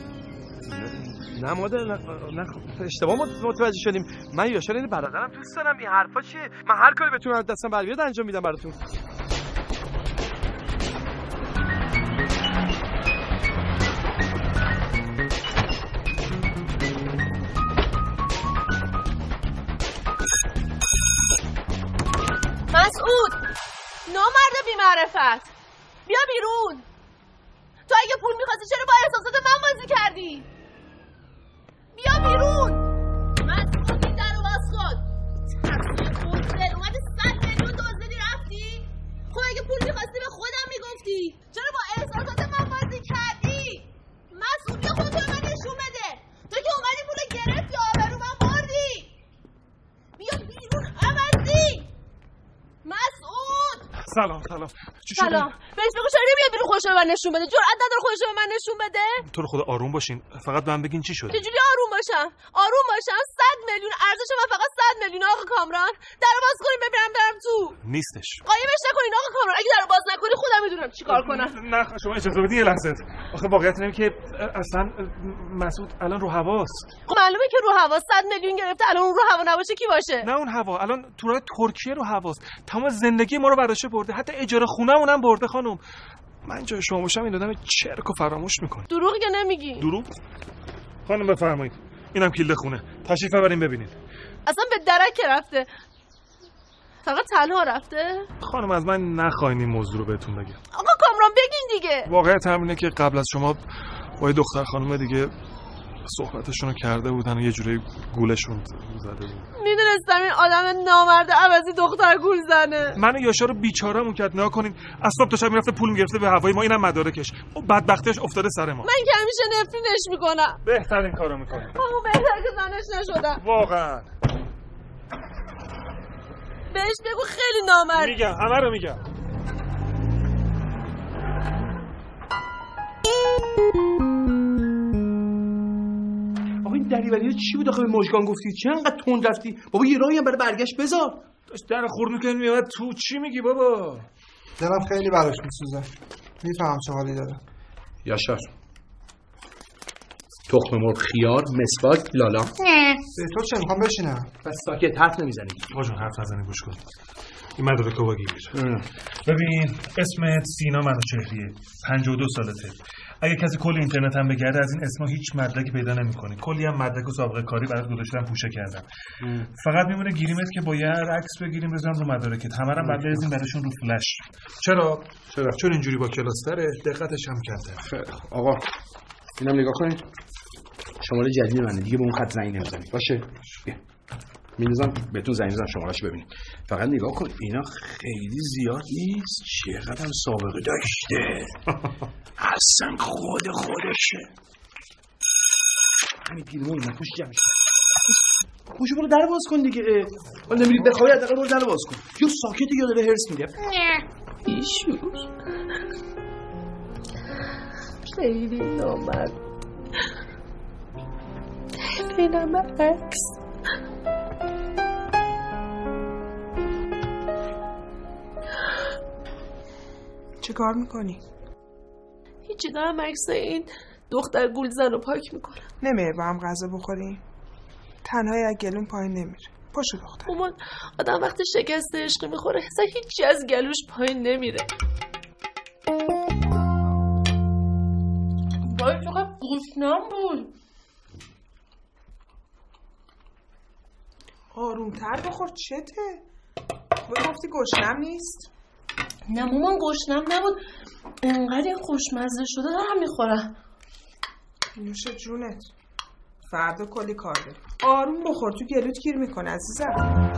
نه مادر، نه, نه اشتباه متوجه شدیم. من یاشار این برادرم، دوست دارم. این حرفا چیه؟ من هر کاری بتونم از دستم بر بیاد انجام میدم براتون. مسعود، نامرد بی‌معرفت، بیا بیرون. تو اگه پول می‌خواستی چرا با احساسات من بازی کردی؟ بیا بیرون. مسعود این در رو باز کن. تقصیر خودت. اومدی صد میلیون دزدیدی رفتی؟ خب اگه پول می‌خواستی به خودم میگفتی. چرا با احساسات من بازی سلام سلام چی شده؟ سلام بهش بگو چرا نمیاد بیرون خودش رو به من نشون بده؟ جرأت نداره خودش رو به من نشون بده؟ تو رو خدا آروم باشین، فقط من بگین چی شده؟ چجوری آروم باشم؟ آروم باشم؟ صد میلیون ارزش من فقط صد میلیون آقا کامران. درو باز کنین ببینم برم تو. نیستش. قایمش نکنین آقا کامران. اگه درو باز نکنی خودم میدونم چیکار کنم. نه شما اجازه بدین یه لحظه. آخه واقعیت اینه که اصلا مسعود الان رو هواست. خب معلومه که رو هوا صد میلیون گرفته، الان اون رو هوا نباشه کی باشه؟ نه اون هوا الان تو راه ترکیه رو هواست. تمام زندگی ما رو برداشته برده، حتی اجاره خونه‌مون هم برده خانم. من جای شما باشم این آدم چرک و فراموش میکنه. دروغ که نمیگی. دروغ؟ خانم بفرمایید. اینم کلید خونه. تشریف ببرین ببینید. اصلا به درک رفته. فقط تنها رفته؟ خانم از من نخواین این موضوع رو بهتون بگم. آقا کامران بگین دیگه. واقعیت همینه که قبل از شما با یه دختر خانم دیگه صحبتشون رو کرده بودن و یه جوری گولشون زده بود. میدونستم این آدم نامرد عوضی دختر گول زنه. من و یاشا رو بیچاره‌مون کرد. نگاه کنین از صبح تا شب میرفته پول میگرفته به هوای ما، اینم مدارکش. و بدبختیش افتاده سر ما. من که همیشه نفرینش میکنم. بهترین کارو میکنه. اما بهتر که زنش نشدم. واقعا. بهش بگو خیلی نامرد. میگم همه رو میگم. آقا این دریوری چی بود آخه به مژگان گفتی؟ چه انقدر تند رفتی؟ بابا یه راهی هم برای برگشت بذار. داشت در خورد میکنی میاد تو. چی میگی بابا؟ دلم خیلی براش میسوزه. میفهم چه حالی داره. یاشار تخم مرغ، خیار، مسواک، لالا. نه به تو چه میخوام بشینم؟ بس ساکت حرف نمیزنی. آقا جون حرف نزنی گوش کن. این مدارکو بگیر. ببین اسمت سینا منوچهریه، پنجاه و دو سالته. اگه کسی کل اینترنت هم بگرده از این اسما هیچ مدرکی پیدا نمی‌کنی. کلی هم مدرک و سابقه کاری برات گذاشتم پوشه کردم. فقط میمونه گیریمت که باید عکس بگیریم بزنم رو مدارکت. همه رو بعد بزنیم براشون رو فلش. چرا؟ چرا؟ چون اینجوری با کلاستره دقتش هم کمتره. خیلی آقا اینم نگاه کنید. شماره جدید منه دیگه به اون خط زنگ نمیزنید. باشه. بیا. می‌نویسم بهتون زنگ بزنم شماره‌اش ببینید. فقط نگاه کن اینا خیلی زیاد نیست. چقدر هم سابقه داشته. اصلا خود خودشه. همین پیرمون نکوش جمعش. خوشو برو در باز کن دیگه. ولی نمیرید بخوای حداقل برو در باز کن. یا ساکت یا داره هرس میده. بیشور. خیلی نامرد. ببینم عکس. چه کار میکنی؟ هیچی دارم عکس این دختر گولزن رو پاک میکنم. نمیره با هم غذا بخوریم؟ تنهایی از گلون پایین نمیره. پاشو دختر. اما آدم وقتی شکست عشقی میخوره اصلا هیچی از گلوش پایین نمیره. وای چقدر گوشنم بود. آرومتر بخور چته؟ خود گفتی گوشنم نیست؟ نه مامان گوشنم نبود، انقدر این خوشمزه شده دارم میخورم. نوش جونت. فردا کلی کار داری. آروم بخور تو گلوت گیر میکنه عزیزم.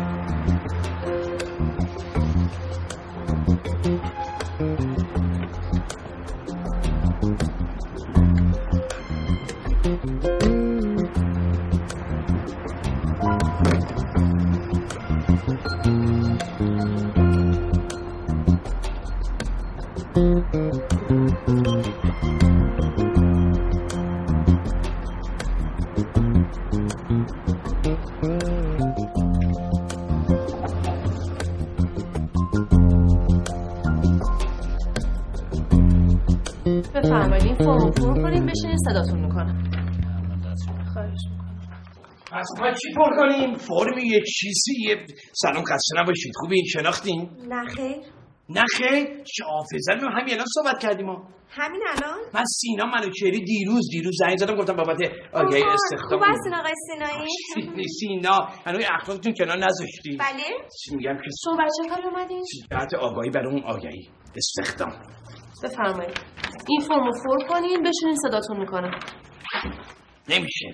بفرمایید این فرم پر کنیم بشینید صداتون میکنم. خواهش از ما چی پر کنیم؟ فرمی یه چیزی یه سلام خسته نباشید. خوبی این شناختین؟ نه خیر. نه خیر؟ چه حافظه رو همین الان صحبت کردیم ما. همین الان؟ من سینا منوچهری دیروز دیروز زنگ زدم گفتم بابت آگهی استخدام. خوب هستین آقای سینایی؟ سینا هنوز اخلاقتون کنار نذاشتی. بله؟ چی میگم که شما بچه کار اومدین؟ بعد آگاهی برای اون آگهی استخدام. بفرمایید این فرمو پر کنین بشینین صداتون میکنم. نمیشه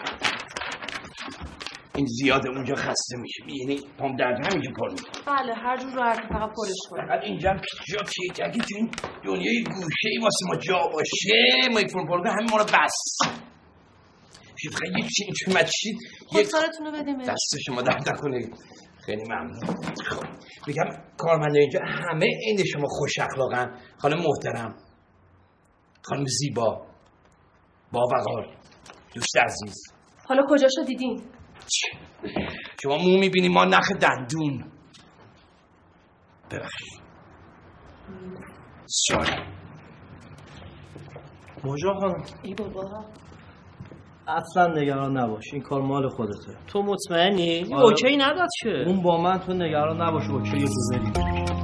این زیاده اونجا خسته میشه. یعنی پام درد همینجا پر میشه. بله هر جور راحت فقط پرش کنید. فقط اینجا جا که اگه تو این دنیای گوشه‌ای واسه ما جا باشه ما این فرم پر همین ما رو بس. فقط یک چی چی مچی خودکارتون رو بدیم. دست شما درد نکنه. خیلی ممنون. خب میگم کارمنده اینجا همه عین شما خوش اخلاقن. خانم محترم، خانم زیبا، با وقار، دوست عزیز. حالا کجاشو دیدین؟ شما مو میبینی ما نخ دندون. ببخشید. سوال موجا خانم. ای بابا. اصلا نگران نباش، این کار مال خودته. تو مطمئنی؟ آره. اوکی نداد که. اون با من، تو نگران نباش، اوکی تو بریم.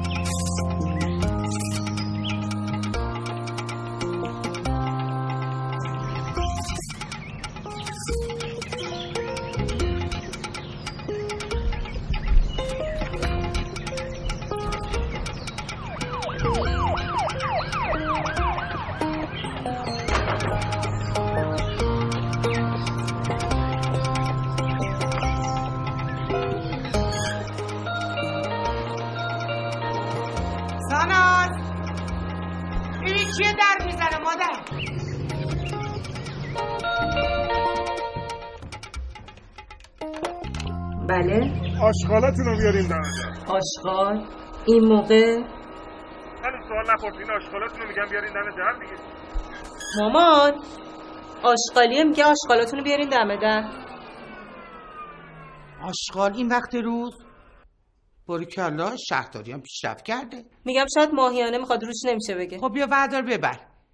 بله؟ آشغالاتون رو بیارین دم در. آشغال؟ این موقع؟ من سوال نپرسین، آشغالاتون رو میگم بیارین دم در دیگه. مامان آشغالیه، میگه آشغالاتون رو بیارین دم در. آشغال این وقت روز؟ باریکلا، شهرداری هم پیشرفت کرده. میگم شاید ماهیانه میخواد، روش نمیشه بگه. خب بیا بردار ببر.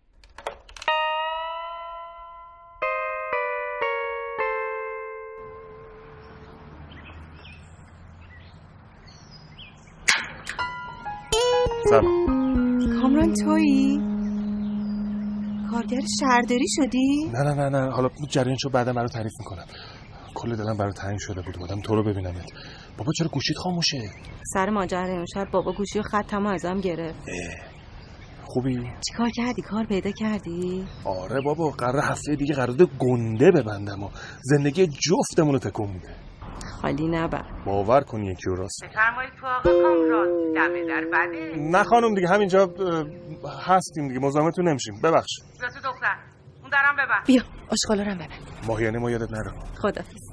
سلام. کامران تویی؟ کارگر شهرداری شدی؟ نه نه نه نه حالا جریانشو بعدا برات تعریف میکنم. کل دلم برات تنگ شده بود اومدم تو رو ببینمت. بابا چرا گوشیت خاموشه؟ سر ماجرا امشب بابا گوشی و خطمو ازم گرفت. خوبی؟ چیکار کردی؟ کار پیدا کردی؟ آره بابا، قراره هفته دیگه قرارداد گنده ببندم و زندگی جفتمون رو تکون میده. خالی نبر. باور کن یکی رو راست. بفرمایید تو آقا کامران، دمه در بده. نه خانم دیگه همینجا هستیم دیگه، مزاحمتون نمیشیم. ببخشید. بیا تو دختر. اون درم ببر. بیا آشغالا رو هم ببر. ماهیانه ما یادت نره. خدافظ.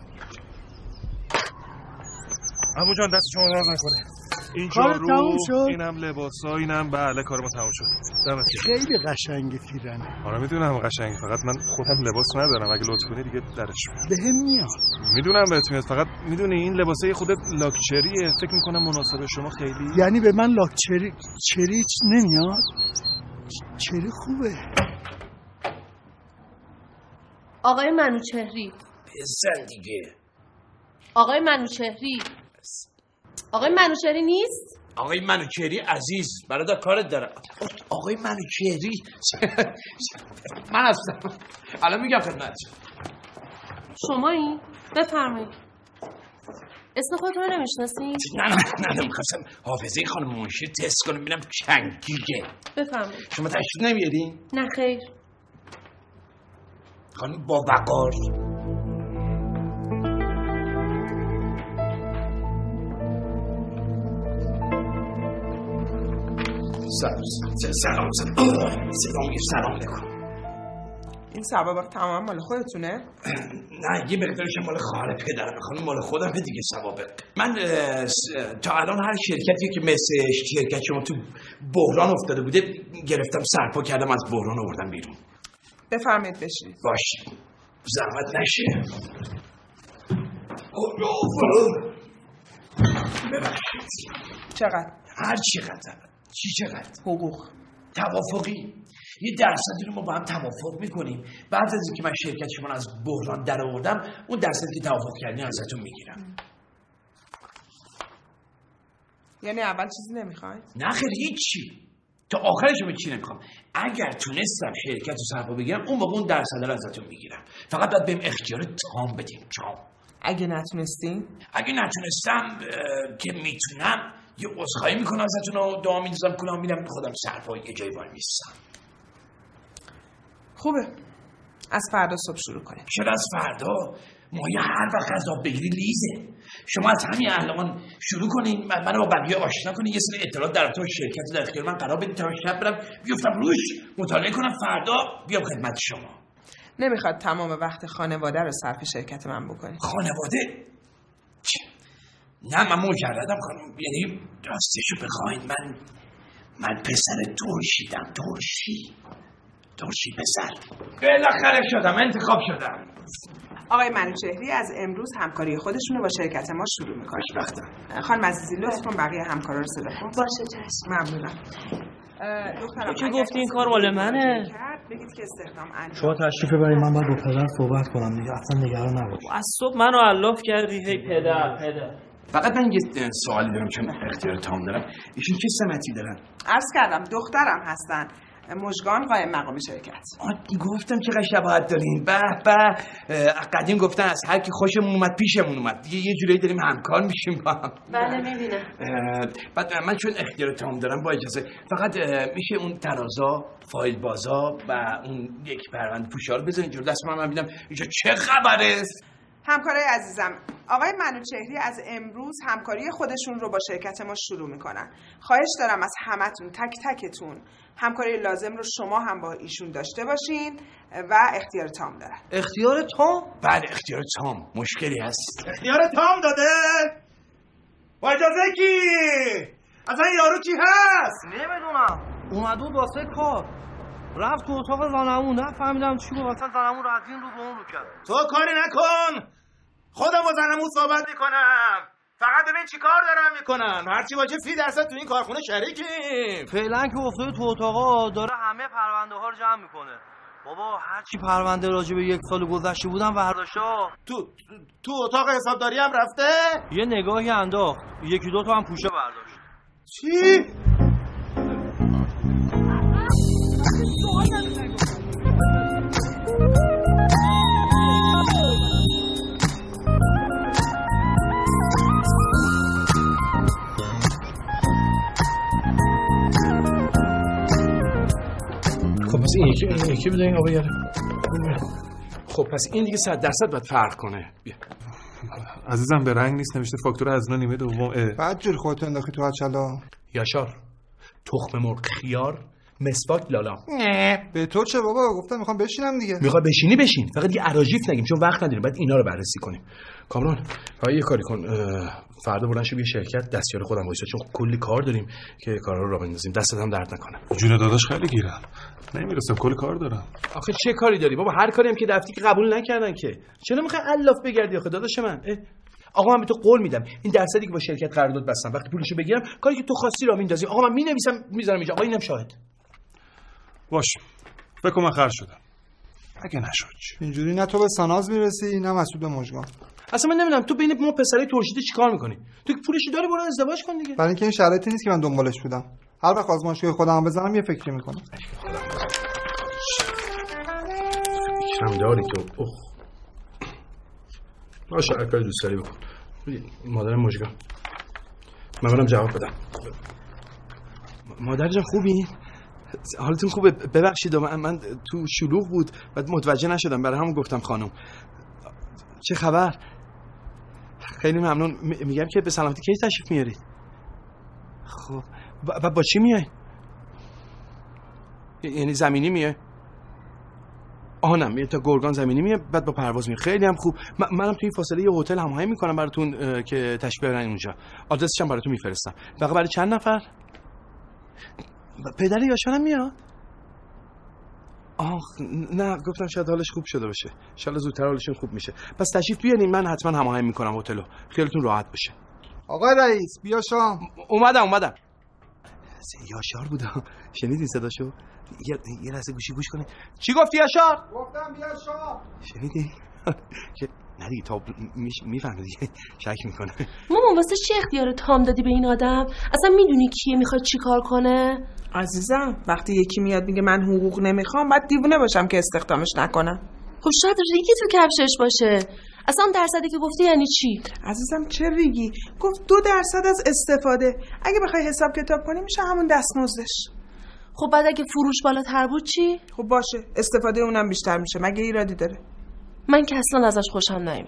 عمو جان دست شما راز نکنه. اینجا کار رو تموم شد. اینم لباسا، اینم بله کار ما تموم شد. دمت گرم. خیلی قشنگه پیرنه. آره میدونم قشنگ، فقط من خودم لباس ندارم، اگه لطف کنی دیگه درش میاد. بهم میاد. میدونم بهت میاد، فقط میدونی این لباسای خودت لاکچریه، فکر میکنم مناسب شما خیلی. یعنی به من لاکچری چری نمیاد؟ چری خوبه. آقای منوچهری. بزن دیگه. آقای منوچهری. آقای منوچهری نیست؟ آقای منوچهری عزیز، برادر کارت دارم. آقای منوچهری من هستم، الان میگم خدمت. شما این؟ بفرمایید. اسم خود رو نمیشناسین؟ نه نه نه نمیخواستم حافظه خانم منشی تست کنم ببینم چنگیگه. بفرمایید. شما تشریف نمیارین؟ نه خیر. خانم با وقار. سلام سلام سلام سلام سلام علیکم. این سوابق تمام مال خودتونه؟ نه یه مقدارش مال خواهر پدرم، خانم مال خودم دیگه سوابق. من تا الان هر شرکتی که مثل شرکت شما تو بحران افتاده بوده گرفتم سرپا کردم، از بحران آوردم بیرون. بفرمایید بشینید. باشه زحمت نشه. ببخشید. چقدر؟ هر چقدر. چی چقدر؟ حقوق توافقی. یه درصدی رو ما با هم توافق میکنیم، بعد از اینکه من شرکت شما از بحران در آوردم اون درصدی که توافق کردین ازتون میگیرم. یعنی اول چیزی نمیخواید؟ نه خیر هیچی، تا آخرش من چی نمیخوام. اگر تونستم شرکت رو سرپا بگیرم اون موقع اون درصد رو ازتون میگیرم، فقط باید بهم اختیار تام بدین. تام. اگه نتونستین؟ اگه نتونستم که میتونم یه عذرخواهی میکنم ازتون و دعا می‌ذارم کلام میدم خودم سرپای یه جایی وای میستم. خوبه، از فردا صبح شروع کنیم. چرا از فردا؟ ماهی هر وقت غذا بگیری لیزه. شما از همین الان شروع کنین، منو با بقیه آشنا کنین، یه سری اطلاعات در رابطه با شرکت در اختیار من قرار بدین تا شب برم بیفتم روش مطالعه کنم، فردا بیام خدمت شما. نمیخواد تمام وقت خانواده رو صرف شرکت من بکنی؟ خانواده؟ نه من مجردم خانم، یعنی راستشو بخواین من من پسر ترشیدم. ترشی ترشی پسر بالاخره شدم، انتخاب شدم. آقای منوچهری از امروز همکاری خودشون رو با شرکت ما شروع میکنه. خوشبختم. خانم عزیزی لطف کن بقیه همکارا رو صدا کن. باشه چشم. ممنونم. دخترم چه گفتی این کار مال منه؟ بگید که استخدام انجام. شما تشریف ببرید، من باید با پدر صحبت کنم دیگه، اصلا نگران نباش. از صبح منو علاف کردی هی پدر پدر. فقط من یه سوالی دارم چون اختیار تام دارم. ایشون چه سمتی دارن؟ عرض کردم دخترم هستن، مژگان قائم مقام شرکت. گفتم چقدر شباهت دارین. به به قدیم گفتن از هر کی خوشمون اومد پیشمون اومد دیگه، یه جوری داریم همکار میشیم با هم. بله میبینم. بعد من چون اختیار تام دارم با اجازه فقط میشه اون ترازا فایل بازا و اون یک پرونده پوشا رو بزنید جلو دست من، من ببینم اینجا چه خبره. همکارای عزیزم، آقای منوچهری از امروز همکاری خودشون رو با شرکت ما شروع میکنن. خواهش دارم از همتون تک تکتون همکاری لازم رو شما هم با ایشون داشته باشین و اختیار تام دارن. اختیار تام؟ بله اختیار تام. مشکلی هست؟ اختیار تام داده؟ با اجازه کی؟ اصلا یارو کی هست؟ نمیدونم، اومد بود واسه کار، رفت تو اتاق زنمون، نفهمیدم چی گفت، اصلا زنمون رو از این رو به اون رو کرد. تو کاری نکن، خودم با زنمون صحبت میکنم. فقط ببین چی کار دارم میکنن. هرچی باشه سی درصد تو این کارخونه شریکیم. فعلا که افتاده تو اتاقا داره همه پرونده ها رو جمع میکنه. بابا هرچی پرونده راجع به یک سال گذشته بودن برداشتا. تو تو اتاق حسابداری هم رفته؟ یه نگاهی انداخت، یکی دو تا هم پوشه برداشت. چی؟ خب پس این یکی این یکی بده این آقا یاره. خب پس این دیگه صد درصد باید فرق کنه. بیا. عزیزم به رنگ نیست، نوشته فاکتور از اون نیمه دوم. بعد جور خودت انداختی تو هچلا. یاشار تخم مرغ خیار مسواک لالا. نه به تو چه بابا، گفتم میخوام بشینم دیگه. میخوای بشینی بشین، فقط یه اراجیف نگیم چون وقت نداریم، بعد اینا رو بررسی کنیم. کامران آ یه کاری کن، فردا بلند شو بیا شرکت دستیار خودم وایسا، چون کلی کار داریم که کارا رو راه بندازیم، دستت هم درد نکنه. جون داداش خیلی گیرم، نمیرسم کلی کار دارم. آخه چه کاری داری بابا؟ هر کاری هم که رفتی که قبول نکردن که. چرا میخوای الاف بگردی آخه داداش من؟ آقا من به تو قول میدم این درصدی که با شرکت قرارداد بستم وقتی پولشو بگیرم کاری که تو خواستی را میندازی. آقا من مینویسم میذارم اینجا، آقا اینم شاهد. باش فکر کنم من خرج شدم. اگه نشد چی؟ اینجوری نه تو به ساناز میرسی نه مسعود به مژگان. اصلا من نمیدونم تو بین ما پسرای ترشیده چیکار میکنی؟ تو که پولشو داری برو ازدواج کن دیگه. برای اینکه این شرایطی نیست که من دنبالش بودم. هر وقت آزمایشگاه خودم بزنم یه فکری میکنم. فکرم داری تو. اوه باشه هر کاری دوست داری بکن. مادر مژگان من برم جواب بدم. مادر جان خوبی؟ حالتون خوبه؟ ببخشید من, من تو شلوغ بود بعد متوجه نشدم، برای همون گفتم خانم. چه خبر؟ خیلی ممنون. میگم که به سلامتی کی تشریف میارید؟ خب با, با چی میای؟ یعنی زمینی میای؟ آها نه میاد تا گرگان زمینی میاد بعد با پرواز میاد. خیلی هم خوب. من منم توی فاصله یه هتل هماهنگ میکنم براتون که تشریف ببرین اونجا. آدرسش هم براتون میفرستم. فقط برای چند نفر؟ پدر یاشارم میاد؟ آخ نه گفتم شاید حالش خوب شده باشه، ان شاء الله زودتر حالشون خوب میشه. پس تشریف بیارین من حتما هماهنگ میکنم هتلو، خیالتون راحت باشه. آقای رئیس بیا شام. اومدم اومدم. یاشار بودم، شنیدین صداشو؟ یه یه لحظه گوشی گوش کنین. چی گفتی یاشار؟ گفتم بیا شام. شنیدی؟ که نه دیگه تا میفهمه دیگه شک میکنه. مامان واسه چی اختیار تام دادی به این آدم؟ اصلا میدونی کیه میخواد چی کار کنه؟ عزیزم وقتی یکی میاد میگه من حقوق نمیخوام بعد دیوونه باشم که استخدامش نکنم. خب شاید ریگی تو کفشش باشه. اصلا درصدی که گفتی یعنی چی؟ عزیزم چه ریگی؟ گفت دو درصد از استفاده. اگه بخوای حساب کتاب کنی میشه همون دستمزدش. خب بعد اگه فروش بالاتر بود چی؟ خب باشه استفاده اونم بیشتر میشه. مگه ایرادی داره؟ من که اصلا ازش خوشم نیومد.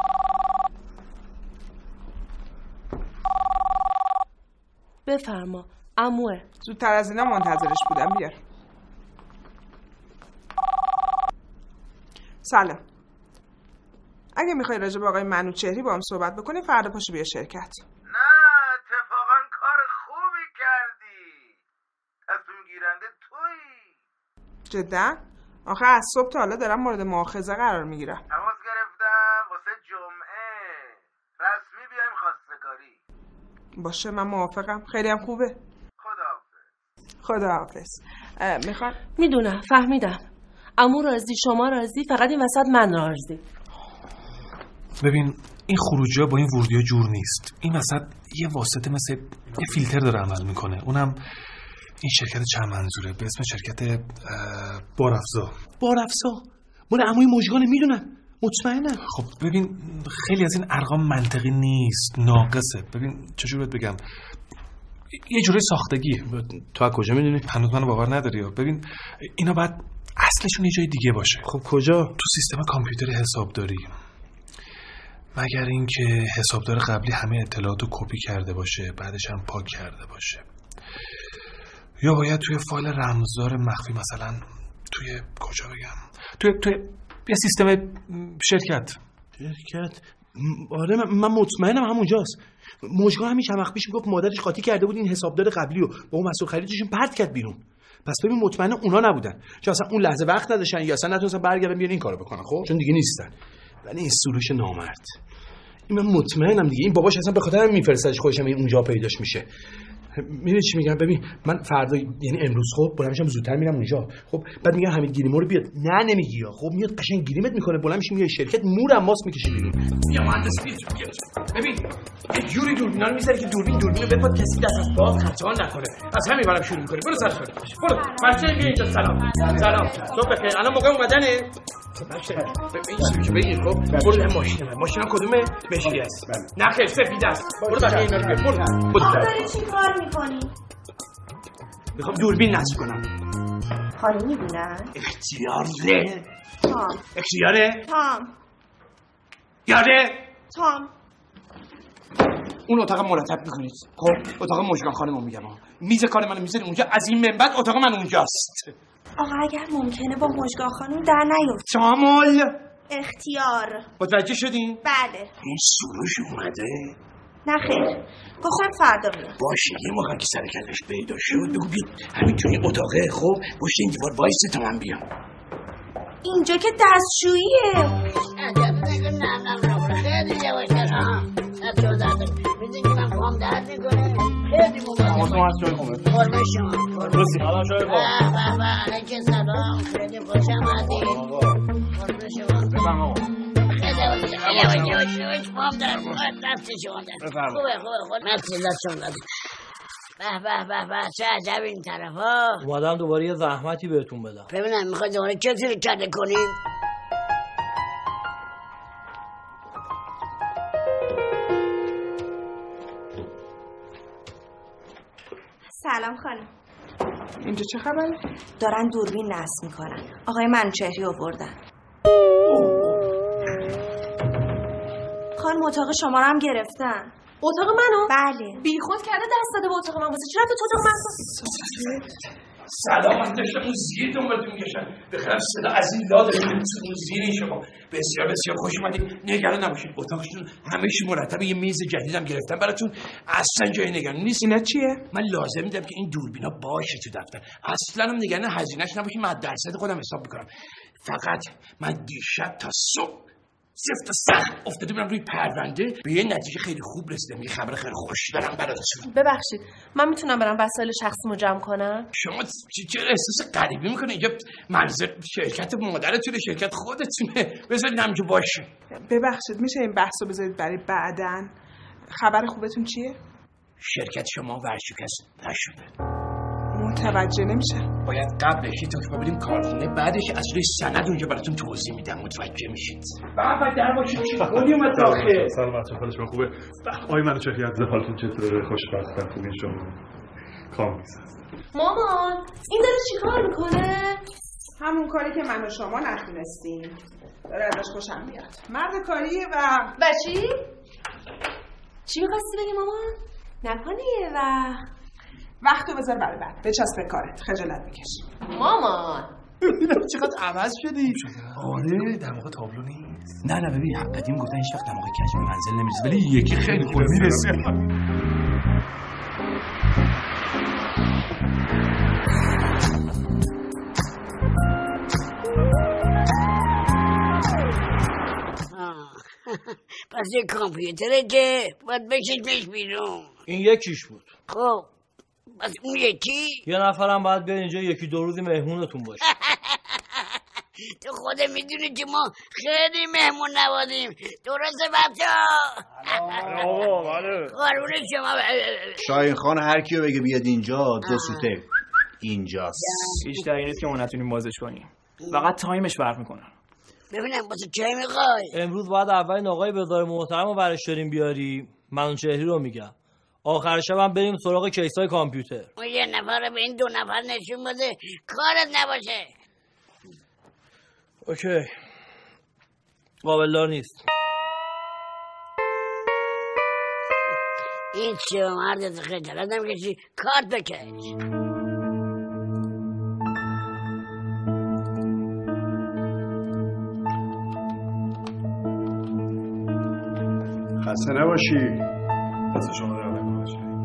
بفرما عموه. زودتر از اینا منتظرش بودم. بیار. سلام اگه میخوای راجع به آقای منوچهری با هم صحبت بکنی فردا پاشو بیا شرکت. نه اتفاقا کار خوبی کردی. تصمیم گیرنده تویی. جدا؟ آخه از صبح تا حالا دارم مورد مؤاخذه قرار میگیرم. تماس گرفتم واسه جمعه رسمی بیایم خواستگاری. باشه من موافقم. خیلی هم خوبه. خداحافظ. میخوان میدونم فهمیدم. عمو راضی، شما راضی، فقط این وسط من راضی. ببین این خروجی ها با این ورودی ها جور نیست. این وسط یه واسطه مثل یه فیلتر داره عمل میکنه. اونم این شرکت چند منظوره به اسم شرکت بارافزا. بارافزا؟ مال عموی مژگان میدونن. مطمئنم. خب ببین خیلی از این ارقام منطقی نیست، ناقصه. ببین چجورت بگم، یه جوری ساختگیه. تو از کجا میدونی؟ هنوز منو باور نداری. ببین اینا باید اصلشون یه جای دیگه باشه. خب کجا؟ تو سیستم کامپیوتر حسابداری. مگر اینکه حسابدار قبلی همه اطلاعاتو کپی کرده باشه بعدش هم پاک کرده باشه، یا باید توی فایل رمزدار مخفی مثلا توی کجا بگم توی توی یه سیستم شرکت. شرکت؟ آره من مطمئنم همونجاست. مژگان همین چند وقت پیش میگفت مادرش قاطی کرده بود این حسابدار قبلی رو با اون مسئول خریدشون پرت کرد بیرون. پس ببین مطمئنم اونا نبودن، چون اصلا اون لحظه وقت نداشتن یا اصلا نتونستن برگردن بیان این کارو بکنن. خب چون دیگه نیستن. ولی این سروش نامرد، این من مطمئنم دیگه این باباش اصلا به خاطر همین میفرستادش، خودش هم اونجا پیداش میشه. میدونی چی میگم؟ ببین من فردا یعنی امروز خب بلند میشم زودتر میرم اونجا. خب بعد میگم حمید گیریمو رو بیاد. نه نمیگی ها. خب میاد قشنگ گیریمت میکنه، بلند میشی میای شرکت مورم ماس میکشی بیرون. بیا مهندس بیا ببین یه جوری دوربینا رو میذاری که دوربین دوربینو بپاد کسی دست از باز خطا نکنه. از همین برام شروع میکنی. برو سر کار. برو بچه بیا اینجا. سلام سلام صبح بخیر. الان موقع اومدنه. ببین چی بگی. خب برو در ماشین من. ماشینم کدومه؟ مشکی است. نه خیر سفید است. برو بقیه اینا رو بیار. برو. داری چی کار میکنی؟ میخوام دوربین نصب کنم. خانم میبینن؟ اختیاره. تام. اختیاره؟ تام. یاره؟ تام. اون اتاق مرتب میکنید. خب اتاق مژگان خانمو میگم. میز کار منو میذاری اونجا، از این من بعد اتاق من اونجاست. آقا اگر ممکنه با مژگان خانم در نیفت. تامل. اختیار. متوجه شدین؟ بله. این سروش اومده؟ نه خیر. گفتم فردا میاد. باشه یه موقع که سر کلش پیدا شد بگو بیا همین توی اتاقه. خب پشت این دیوار وایسه تا من بیام. اینجا که دستشوییه. نه نه نه خیلی یواش ها. دستور دادم. میدونی که من پام درد میکنه. خیلی مبارک. شما از جای خوبه. قربون شما. درستی حالا جای خوبه. به به علیکم سلام. خیلی خوش آمدید. قربون شما. بفرما آقا. یواش یواش یواش پام درد میکنه. دست شما درد. خوبه خوبه خوبه. مرسی دست شما درد. به به به به چه عجب این طرفا. اومدم دوباره یه زحمتی بهتون بدم. ببینم میخوای دوباره کسی رو کده کنیم؟ سلام خانم. اینجا چه خبره؟ دارن دوربین نصب میکنن. آقای منوچهری آوردن. خانم اتاق شما رو هم گرفتن. اتاق منو؟ بله. بیخود کرده دست داده به اتاق من. واسه چرا تو اتاق من؟ سلام من داشتم اون زیر دنبالتون میگشتم. بخرم صدا از این لا داریم اون زیر شما. بسیار بسیار خوش اومدید. نگران نباشید. اتاقشون همه‌ش مرتبه. یه میز جدیدم گرفتم براتون. اصلا جای نگرانی نیست. اینا چیه؟ من لازم میدم که این دوربینا باشه تو دفتر. اصلا هم نگران هزینه‌اش نباشید. من درصد خودم حساب میکنم. فقط من دیشب تا صبح سفت و سخت افتاده بودم روی پرونده، به یه نتیجه خیلی خوب رسیدم. یه خبر خیلی خوش دارم براتون. ببخشید من میتونم برم وسایل شخصیمو جمع کنم؟ شما چرا احساس غریبی میکنه؟ اینجا منظر شرکت مادرتونه، شرکت خودتونه. بذارید همینجا باشه. ببخشید میشه این بحثو بذارید برای بعدن؟ خبر خوبتون چیه؟ شرکت شما ورشکست نشده. متوجه نمیشه. باید قبلش تو که ببینیم کارخونه، بعدش از روی سند اونجا براتون توضیح میدم. متوجه میشید. بابا در باشید چی گلی اومد داخل. سلام بچه‌ها، حالش خوبه؟ آقای منوچهری عزیز حالتون چطوره؟ خوشبختم. خوبین شما؟ کاملیس هست. مامان این داره چیکار میکنه؟ همون کاری که من و شما نتونستیم. داره ازش خوشم میاد. مرد کاریه و و چی؟ چی می‌خواستی بگی مامان؟ نکنه یه وقت وقتو بذار برای بعد. بچسب به کارت. خجالت بکش. مامان ببینم چقدر عوض شدی. آره در موقع تابلو نیست. نه نه ببین قدیم گفتن هیچ وقت در موقع کج به منزل نمیرسه، ولی یکی خیلی خوب میرسه. پس یک کامپیوتره که باید بکشیدش بیرون. این یکیش بود. خب پس اون یکی یه نفرم باید بیاد اینجا یکی دو روزی مهمونتون باشه. تو خودت میدونی که ما خیلی مهمون نوازیم. درسته بچه‌ها؟ آقا بله. قربون شما. شاهین خان هر کیو بگه بیاد اینجا دو سوته اینجاست. هیچ دلیلی نیست که ما نتونیم بازش کنیم. فقط تایمش فرق میکنه. ببینم واسه چه میخوای؟ امروز باید اولین آقای بزار محترم رو برش داریم بیاری. منوچهری رو میگم. آخر شب هم بریم سراغ کیسای کامپیوتر. اون یه نفر به این دو نفر نشون بده کارت نباشه. اوکی. قابلدار نیست. این چه مردت خجالت نمیکشی کارت بکش. خسته نباشی. دست شما در نکنه.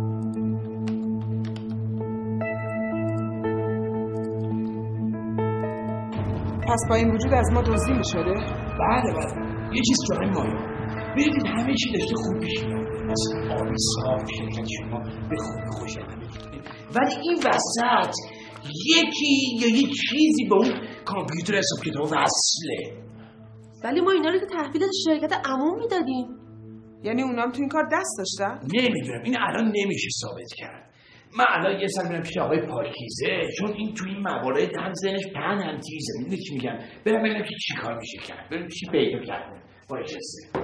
پس با این وجود از ما دزدی می‌شده؟ بله بله. یه چیز جای مایا. ببینید همه چی داشته خوب پیش می‌رفته. مثلا آبی صاف شرکت شما به خوبی خوشه همه. ولی این وسط یکی یا یه چیزی به اون کامپیوتر حساب کتاب وصله. ولی ما اینا رو که تحویل شرکت عموم میدادیم. یعنی اونام تو این کار دست داشتن؟ نمیدونم این الان نمیشه ثابت کرد. من الان یه سر میرم پیش آقای پاکیزه، چون این تو این موارد هم ذهنش پهن هم تیزه. میدونی چی میگم؟ برم ببینم که چی کار میشه کرد. بریم چی پیدا کرده. بایشسته.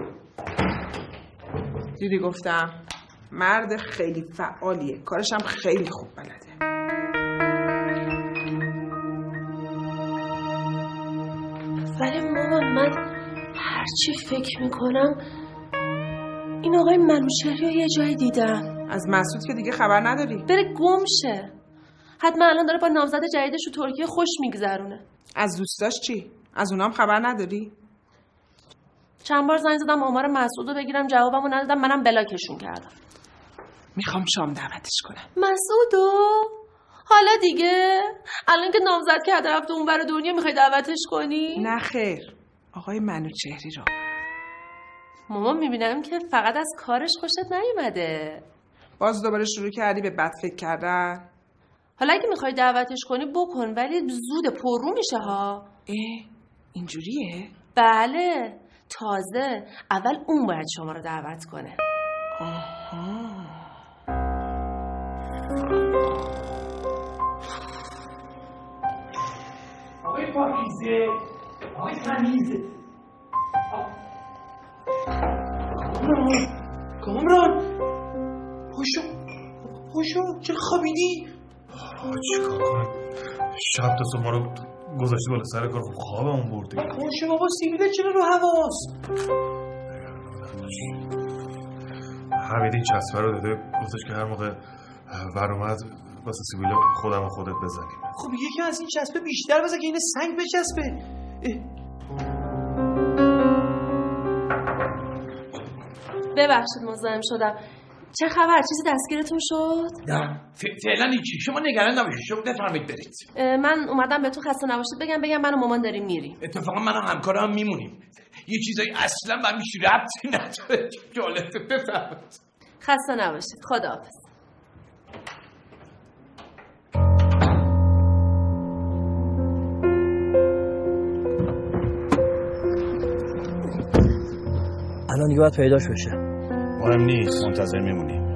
دیدی گفتم مرد خیلی فعالیه، کارش هم خیلی خوب بلده. ولی مامان من هرچی فکر میکنم این آقای منوچهری رو یه جای دیدم. از مسعود که دیگه خبر نداری؟ بره گم شه. حتما الان داره با نامزد جدیدش تو ترکیه خوش میگذرونه. از دوستاش چی؟ از اونام خبر نداری؟ چند بار زنگ زدم آمار مسعود رو بگیرم جوابمو ندادم، منم بلاکشون کردم. میخوام شام دعوتش کنم. مسعودو؟ حالا دیگه؟ الان که نامزد کرده رفته اون ور دنیا میخوای دعوتش کنی؟ نه خیر. آقای منوچهری رو. مامان میبینم که فقط از کارش خوشت نیومده. باز دوباره شروع کردی به بد فکر کردن؟ حالا اگه میخوای دعوتش کنی بکن، ولی زود پررو میشه ها. اه اینجوریه؟ بله تازه اول اون باید شما رو دعوت کنه. آها. آقای پاکیزه، آقای تمیزه. کامران پاشو پاشو چرا خوابیدی؟ چیکار کنم؟ شب تا صبح ما رو گذاشتی بالا سر کار، خوابمون برده. پاشو بابا سیبیله چرا رو حواس؟ حمید این چسبه رو داده گفتش که هر موقع ور اومد واسه سیبیله خودم و خودت بزنیم. خب یکی از این چسبه بیشتر بزن که این سنگ بچسبه. ببخشید مزاحم شدم. چه خبر؟ چیزی دستگیرتون شد؟ نه فعلا هیچی. شما نگران نباشید، شما بفرمایید برید. من اومدم بهتون خسته نباشید بگم بگم من و مامان داریم میریم. اتفاقا من و همکارم میمونیم. یه چیزایی اصلا من میشه ربطی نداره. جالبه. بفرمایید. خسته نباشید. خداحافظ. الان دیگه باید پیداش بشه. مهم نیست، منتظر میمونیم.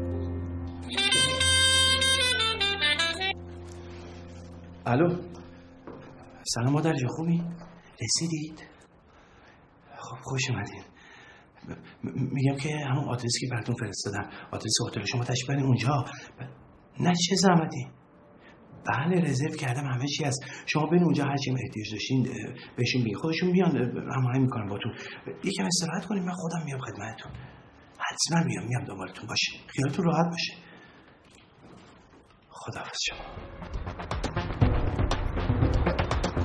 الو سلام مادر جا، خوبی؟ رسیدید؟ خب خوش اومدین. میگم که همون آدرسی که براتون فرستادم، آدرس هتل شما تشریف برین اونجا. نه چه زحمتی؟ بله رزرو کردم، همه چی هست. شما برین اونجا هر چی احتیاج داشتین بهشون بگین، خودشون میان هماهنگ میکنن باتون. یکم استراحت کنین، من خودم میام خدمتتون. حتما میام میام دنبالتون باشه. خیالتون راحت باشه. خداحافظ شما.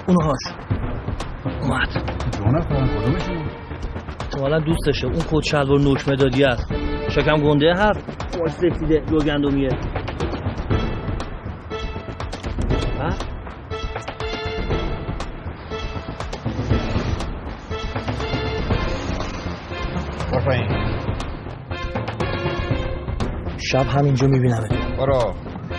اونهاش اومد. دو نفرن کدومشون؟ احتمالا دوستشه. اون کت شلوار نوک مدادی است. شکم گنده هر واش سفیده دو گندمیه. ها؟ برو شب همینجا میبینمت. برو.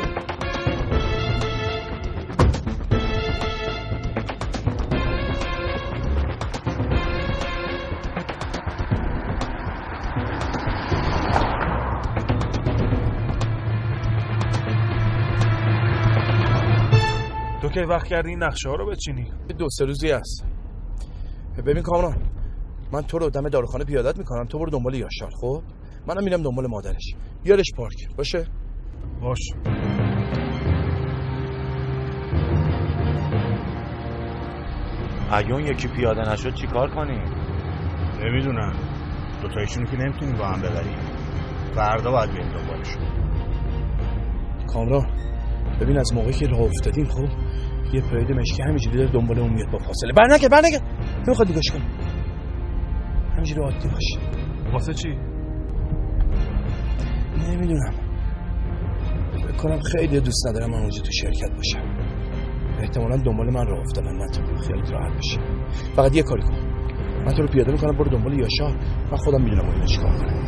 تو که وقت کردی این نقشه ها رو بچینی؟ دو سه روزی هست. ببین کامران، من تو رو دم داروخانه پیادت میکنم، تو برو دنبال یاشار. خب منم میرم دنبال مادرش. بیارش پارک باشه؟ باش. اگه اون یکی پیاده نشد چی کار کنیم؟ نمیدونم، دوتایشونو که نمیتونیم با هم ببریم. فردا باید بریم دنبالشون. کامران ببین از موقعی که راه افتادیم خب یه پرید مشکی همینجوری داره دنبال اون میاد با فاصله. بر نگه بر نگه نمیخواد نگاش کنم، همینجوری عادی باشه. واسه چی؟ نمیدونم، فکر کنم خیلی دوست ندارم من اونجا تو شرکت باشم. احتمالاً دنبال من راه افتادن، نه تو خیلی راحت بشه. فقط یه کاری کن، من تو رو پیاده میکنم برو دنبال یاشار، من خودم میدونم اون چیکار کنه.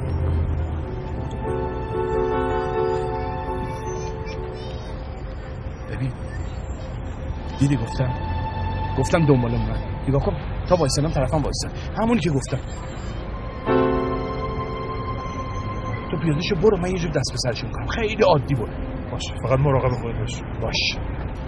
ببین دیدی گفتم گفتم دنبال من، نگاه کن تا وایسنم طرفم وایسن، همونی که گفتم. تو پیاده شو برو، من یه جور دست به سرش میکنم، خیلی عادی برو. باشه فقط مراقب خودت باش. باش.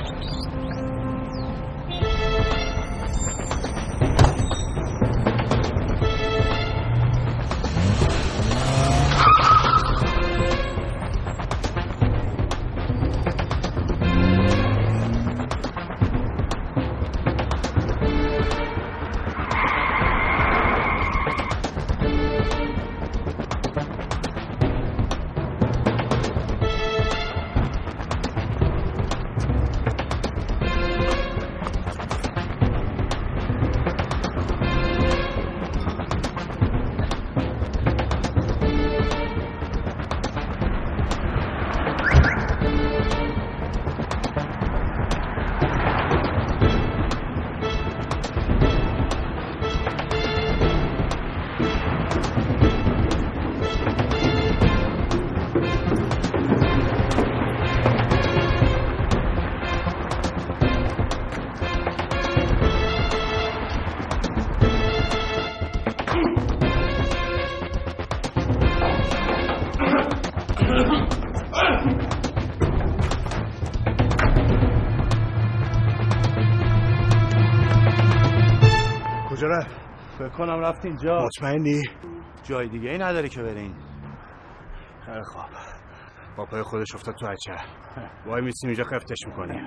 کجا رفت؟ فکر کنم رفت اینجا. مطمئنی؟ جای دیگه ای نداره که برین. خیلی خوب، با پای خودش افتاد تو هچه. وای میسیم اینجا خفتش میکنیم.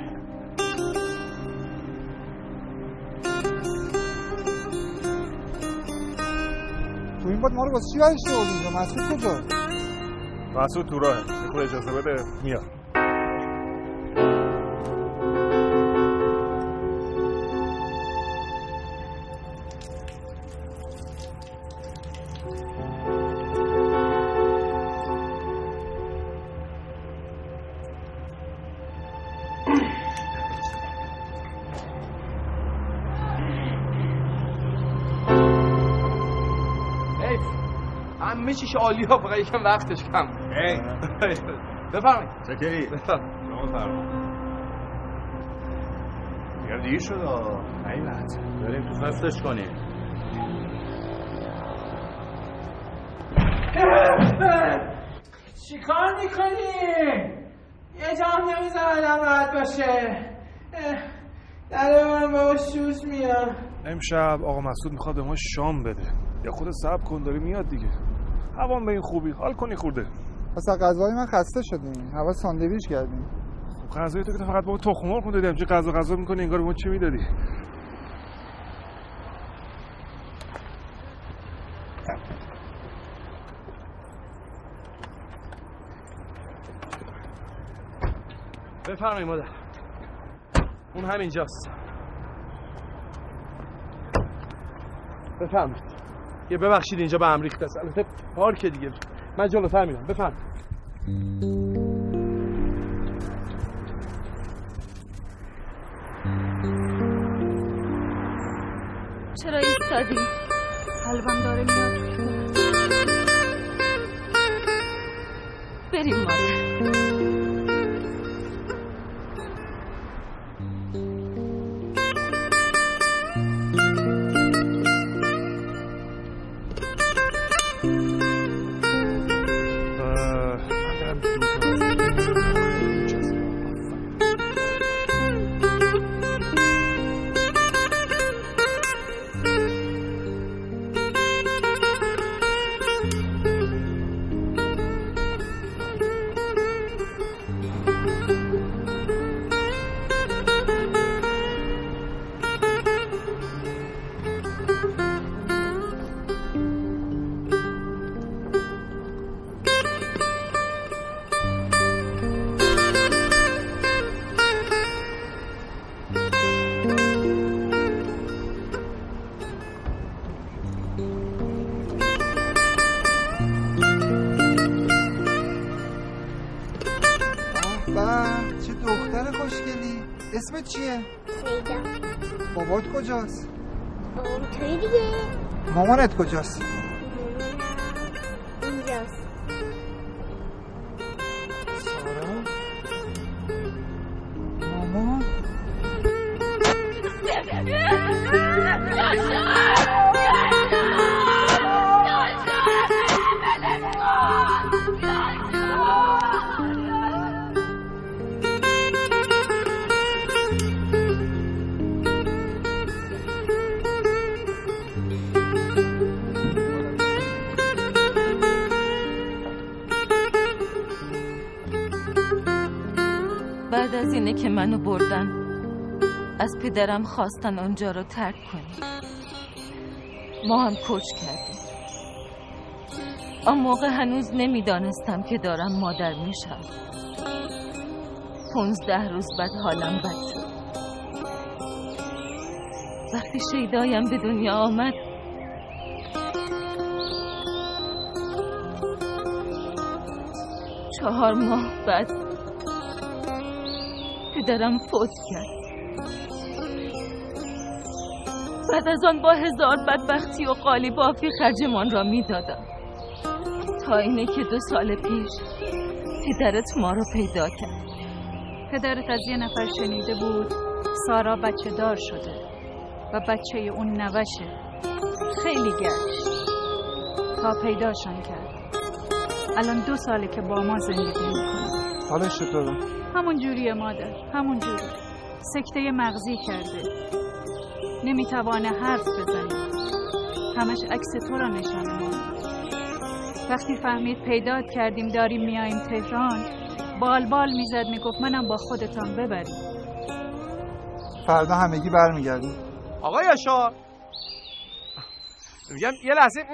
تو این باد ما رو واسه چی برشته بود اینجا؟ مسعود کجا؟ مسعود تو راهه، خود اجازه بده میاد. همه چیش عالی ها، فقط یکم وقتش کم. ای بفرمایید. چکری شما فرمایید. دیگه دیر شد آه. نیمت بریم تو فستش کنیم. چی کار میکنی؟ یه جام نمیزن آدم راحت باشه. در من بابا شوش میاد. امشب آقا مسعود میخواد به ما شام بده. یا خود صبر کن داری میاد دیگه. هوام به این خوبی حال کنی خورده. پس از غذای من خسته شدیم، هوا ساندویچ کردیم. خب غذای تو که فقط با تخم مرغ دادیم، چه غذا غذا میکنی انگار به ما چی میدادی؟ بفرمایید مادر. اون همینجاست. بفهمید یه ببخشید اینجا به هم ریخته است. البته پارک دیگه، من جلوتر میرم. بفهم. چرا ایستادی؟ قلبم داره میاد. بریم مادر. چه دختر خوشگلی. اسمت چیه؟ سیدا. بابات کجاست؟ بابام توی دیگه. مامانت کجاست؟ اینجاست. سارا؟ مامان؟ بعد از اینه که منو بردن از پدرم خواستن اونجا رو ترک کنیم. ما هم کوچ کردیم. آن موقع هنوز نمیدانستم که دارم مادر میشم. پونزده روز بعد حالم بد شد. وقتی شیدایم به دنیا آمد چهار ماه بعد پدرم فوت کرد. بعد از آن با هزار بدبختی و قالی بافی خرجمان را می دادم تا اینه که دو سال پیش پدرت ما رو پیدا کرد. پدرت از یه نفر شنیده بود سارا بچه دار شده و بچه اون نوشه. خیلی گشت تا پیداشان کرد. الان دو ساله که با ما زندگی میکنه. حالش چطوره؟ همون جوریه مادر، همون جوری. سکته مغزی کرده، نمیتوانه حرف بزنه، همش عکس تو را نشانه ما. وقتی فهمید پیدات کردیم داریم میاییم تهران بال بال میزد میگفت منم با خودتان ببریم. فردا همگی برمیگردیم. آقای یاشار میگم یه لحظه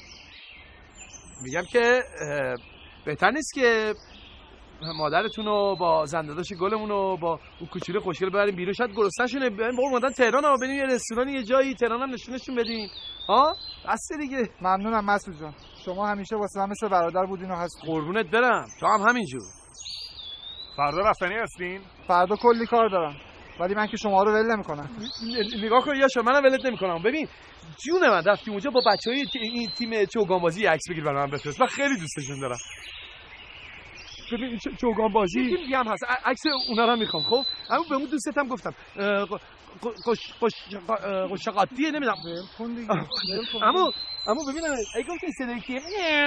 میگم که بهتر نیست که مادرتون رو با زنداداش گلمون رو با اون کوچولو خوشگل ببریم بیرون، شاید گرسنه‌شونه. بریم با اومدن تهران ها، بریم یه رستوران یه جایی تهران هم نشونشون بدین. ها بس دیگه. ممنونم مسعود جان، شما همیشه واسه من مثل برادر بودین و هست. قربونت برم، تو هم همینجور. فردا رفتنی هستین؟ فردا کلی کار دارم ولی من که شما رو ول نمی‌کنم. نگاه کن یاشار، منم ولت نمی‌کنم. ببین جون من رفتی اونجا با بچهای این تیم چوگان بازی عکس بگیر برام بفرست، من خیلی دوستشون دارم. ببین چوگان بازی دیگه هم هست، عکس اونا رو میخوام. خب اما به اون دوستم گفتم خوش خوش خوشقاطیه نمیدونم. اما اما ببینم ای گفت این صدای کیه؟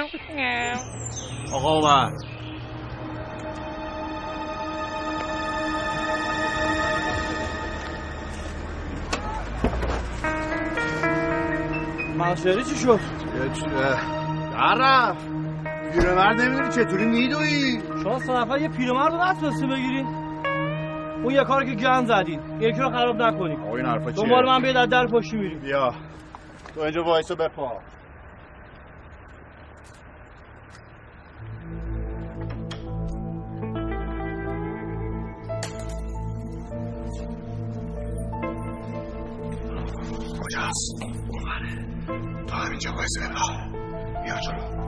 آقا اومد. منصری چی شد؟ در رفت. پیرمرد نمیدونی چطوری میدوی؟ شما سه نفر یه پیرمرد رو نتونستی بگیرین؟ اون یه کاری که گند زدین، یکی رو خراب نکنین. آقا این حرفا چیه؟ دنبال من بیاد از در پشتی میریم. بیا تو اینجا وایسا بپا. کجاست؟ اومده. تا همینجا باید ببرا. بیا جلو.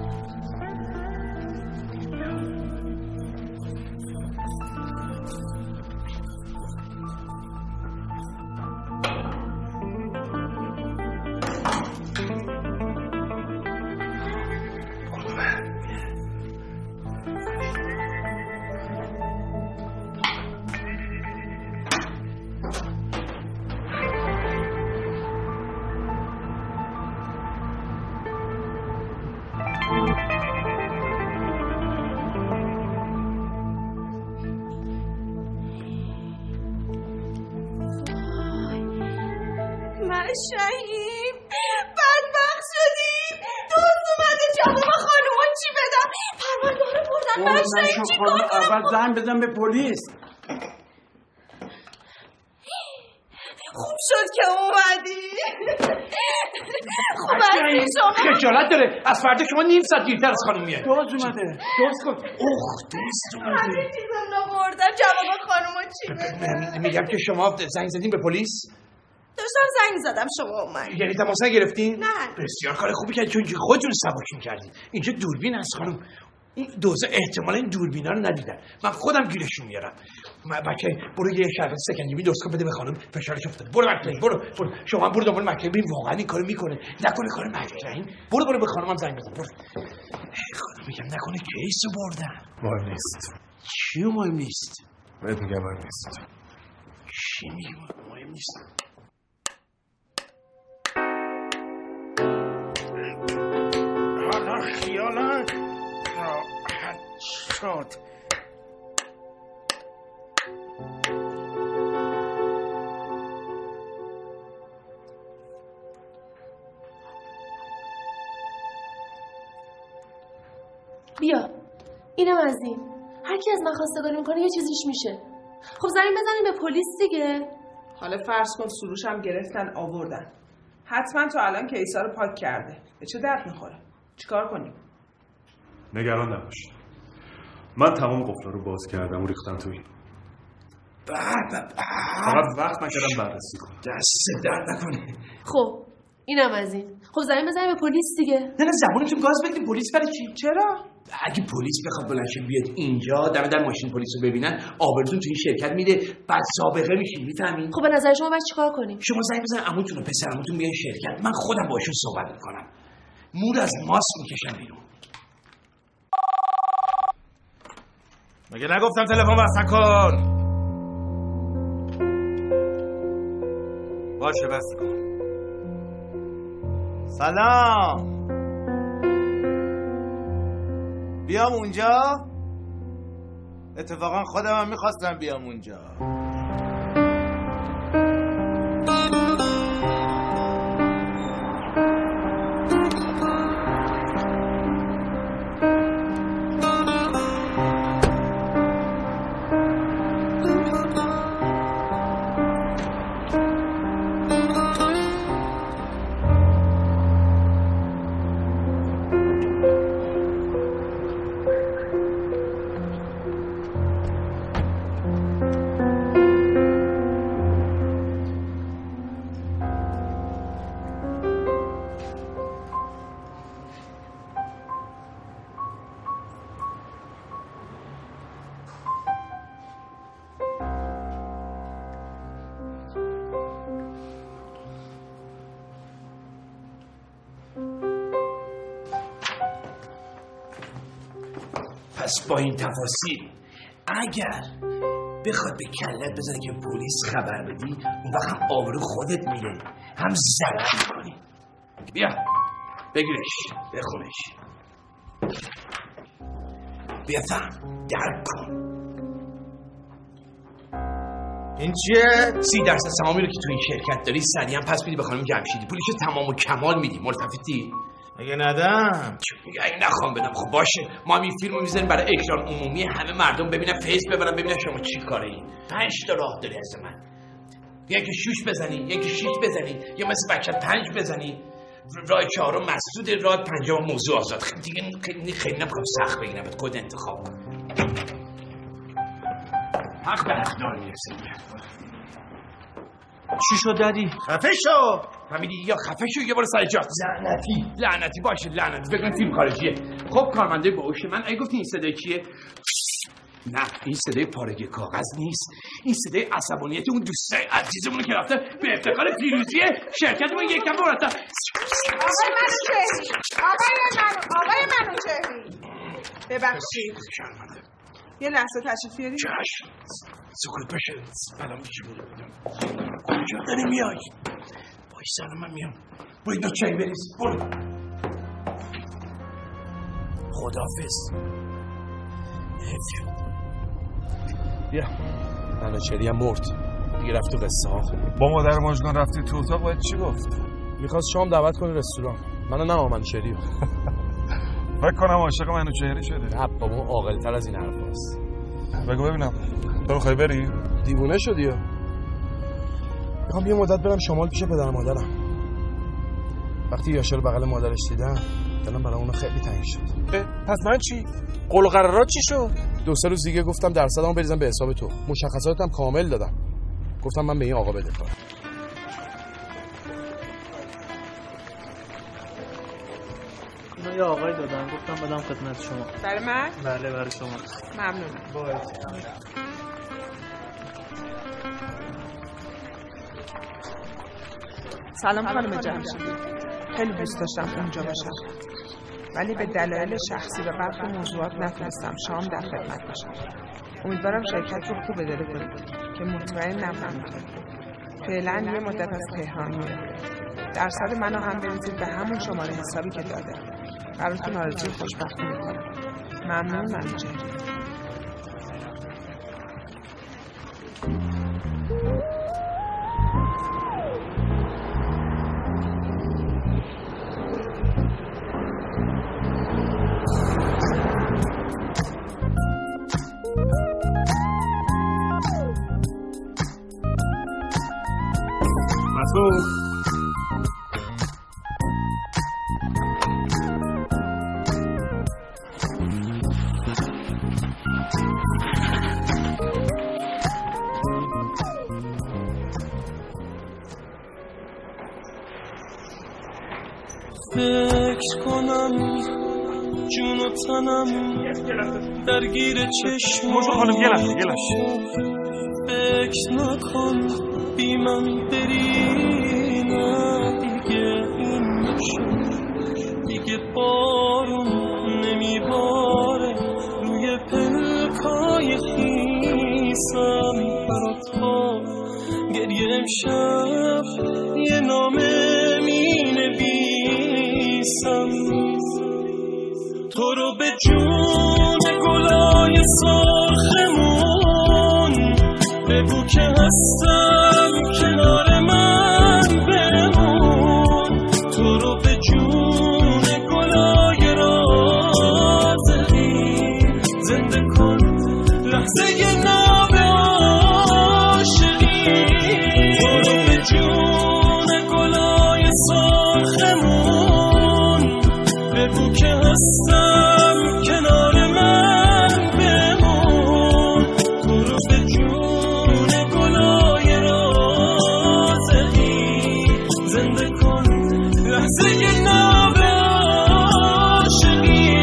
شهیم بدبخت شدیم. دوست اومده جواب خانوما چی بدم؟ پروردگار بردن. من شهیم چی کار اول زنگ بزن به پلیس. خوب شد که اومدی. خوب هستی شما؟ خجالت داره. از فردا شما نیم ساعت دیرتر از خانم میاد. دوست اومده. دوست کن. اوه دوست اومده. همه چیزم رو بردن. جواب خانوما چی بدم؟ میگم که شما زنگ زدین به پلیس؟ داشتم زنگ زدم شما اومد. یعنی تماس نگرفتین؟ نه. بسیار کار خوبی کردین چون خودتون سبک می‌کردین. اینجا دوربین هست خانم. این دوزه احتمالاً این دوربینا رو ندیدن. من خودم گیرشون میارم. بچه برو یه شربت سکنجبین درست کن بده به خانم فشارش افتاد. برو مکتب برو برو شما برو دنبال مکتب ببین واقعا این کارو میکنه. نکنه کار مکتب. برو برو به خانمم زنگ بزن. برو. خانم میگم نکنه کیسو بردن. مهم نیست. چی مهم نیست؟ بهت میگم مهم نیست. چی میگم مهم نیست؟ حالا خیالت راحت شد. بیا اینم از این. هر کی از من خواستگاری میکنه یه چیزیش میشه. خب زنگ بزنیم به پلیس دیگه. حالا فرض کن سروش هم گرفتن آوردن. حتما تو الان کیسا رو پاک کرده. به چه درد میخوره؟ چیکار کنیم؟ نگران نباش. من تمام قفلا رو باز کردم و ریختم تو این. فقط وقت نکردم بررسی کنم. دست درد نکنه. خب اینم از این. خب زنگ بزنیم به پلیس دیگه. نه نه زبونتون گاز بدیم. پلیس برای چی؟ چرا؟ اگه پلیس بخواد بلند شه بیاد اینجا دم در ماشین پلیس رو ببینن آبرتون تو این شرکت میده بعد سابقه میشین. میفهمین؟ خب به نظر شما باید چیکار کنیم؟ شما زنگ بزن عموتون و پسر عموتون بیان شرکت. من خودم باشون صحبت میکنم. مور از ماست میکشم بیرون. مگه نگفتم تلفن بس کن؟ باشه بس کن. سلام. بیام اونجا؟ اتفاقا خودم هم میخواستم بیام اونجا. پس با این تفاصیل اگر بخواد به کلت بزنه که پلیس خبر بدی اون وقت هم آبرو خودت میره هم ضرر میکنی. بیا بگیرش بخونش بفهم درک کن. این چیه؟ سی درصد سهامی رو که تو این شرکت داری سریعا پس میدی به خانم جمشیدی. پولشو تمام و کمال میدی. ملتفتی؟ اگه ندم میگه اگه نخوام بدم خب باشه. ما هم این فیلمو میذاریم برای اکران عمومی همه مردم ببینن فیس ببرن ببینن شما چی کاره این. پنج تا راه داری از من. یکی شوش بزنی یکی شیش بزنی یا مثل بچه پنج بزنی. راه چهارم مسدود راه پنجم موضوع آزاد. خیلی دیگه خیلی خیلی نمیخوام سخت بگیرم بهت کد انتخاب کن. حق به حق دار میرسه. چی شد دادی؟ خفه شو. فهمیدی؟ یا خفه شو یا برو سر جات. لعنتی لعنتی باشه لعنتی فکر کنم فیلم خارجیه. خب کارمنده باهوش من اگه گفتی این صدای کیه؟ نه این صدای پارگی کاغذ نیست، این صدای عصبانیت اون دوستای عزیزمونه که رفته به افتخار پیروزی شرکتمون یک کم براتن. آقای منوچهری آقای منو آقای منوچهری ببخشید یه لحظه تشریف بیارید. چشم سکوت بشه الان بیشون بودم کجا داری میای؟ بایسته الان من میام باید دو چایی بریز برو خداحافظ. بیا منوچهری هم مرد دیگه رفت تو قصه ها. با مادر ماژگان رفتی تو اتاق باید چی گفت؟ میخواست شام دعوت کنه رستوران. منو نه منوچهری فکر کنم عاشق منوچهری شده. نه بابا عاقل تر از این حرفاست. بگو ببینم تو میخوای بری؟ دیوونه شدی یا؟ میخوام یه مدت برم شمال پیش پدر مادرم. وقتی یاشا رو بغل مادرش دیدم دلم برای اون خیلی تنگ شد. پس من چی؟ قول و قرارات چی شد؟ دو سه روز دیگه گفتم درصدمو بریزم به حساب تو. مشخصاتم کامل دادم. گفتم من به این آقا بده کار. اینا یه آقای دادن گفتم بدم خدمت شما. برای من؟ بله برای شما. ممنونم. باید. سلام خانم جمشیدی. خیلی دوست داشتم اونجا باشم ولی به دلایل شخصی و برخی موضوعات نتونستم شام در خدمت باشم. امیدوارم شرکت رو خوب اداره کنید که مطمئنم همینطور. فعلا یه مدت از تهران میرم. درصد منو هم بریزید به همون شماره حسابی که داده. براتون آرزوی خوشبختی میکنم. ممنون منوچهری. فکر کنم جون و تنم درگیر چشم موجود خانم یه لحظه یه لحظه فکر نکن بی من بری نه دیگه این نشون دیگه بارون نمیباره روی پلکای خیسم برات با گریه امشب یه نامه می نویسم تو رو به جون گلای سرخمون بگو که هستم کنار من بمون تو رو به جون گلای رازقی زنده کن لحظه ناب عاشقی تو رو به جون گلای سرخمون بگو که هستم کنار من بمون تو رو به جون گلای رازقی زنده کن لحظه ناب عاشقی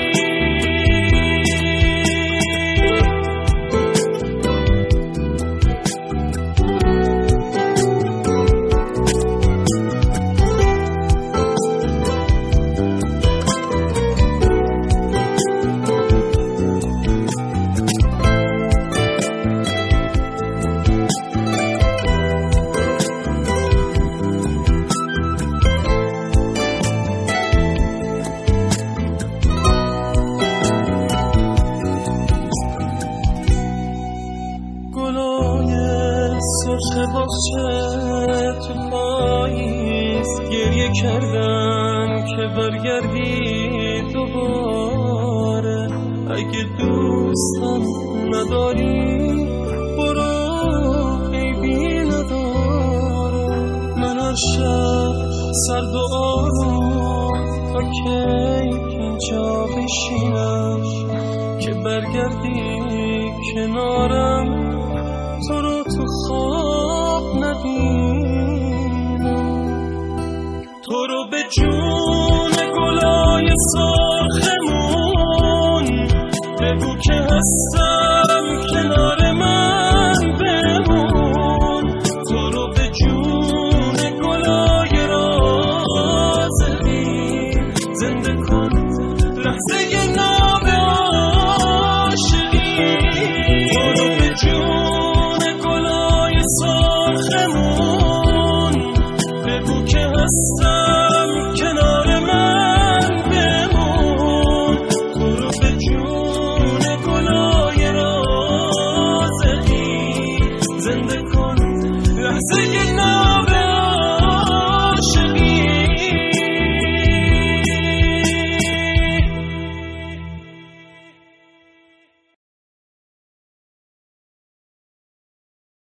باغچه تو پاییز گریه کردن که برگردی دوباره اگه دوستم نداری برو عیبی نداره من هر شب سرد و آروم تا کی اینجا بشینم که برگردی کنارم تو رو تو خواب نبینم تو رو به جون گلای سرخمون بگو که هستم کنار من بمون تو رو به جون گلای رازقی زنده کن لحظه ناب عاشقی تو رو به جون گلای سرخمون بگو که هستم کنار من بمون تو رو به جون گلای رازقی زنده کن لحظه ناب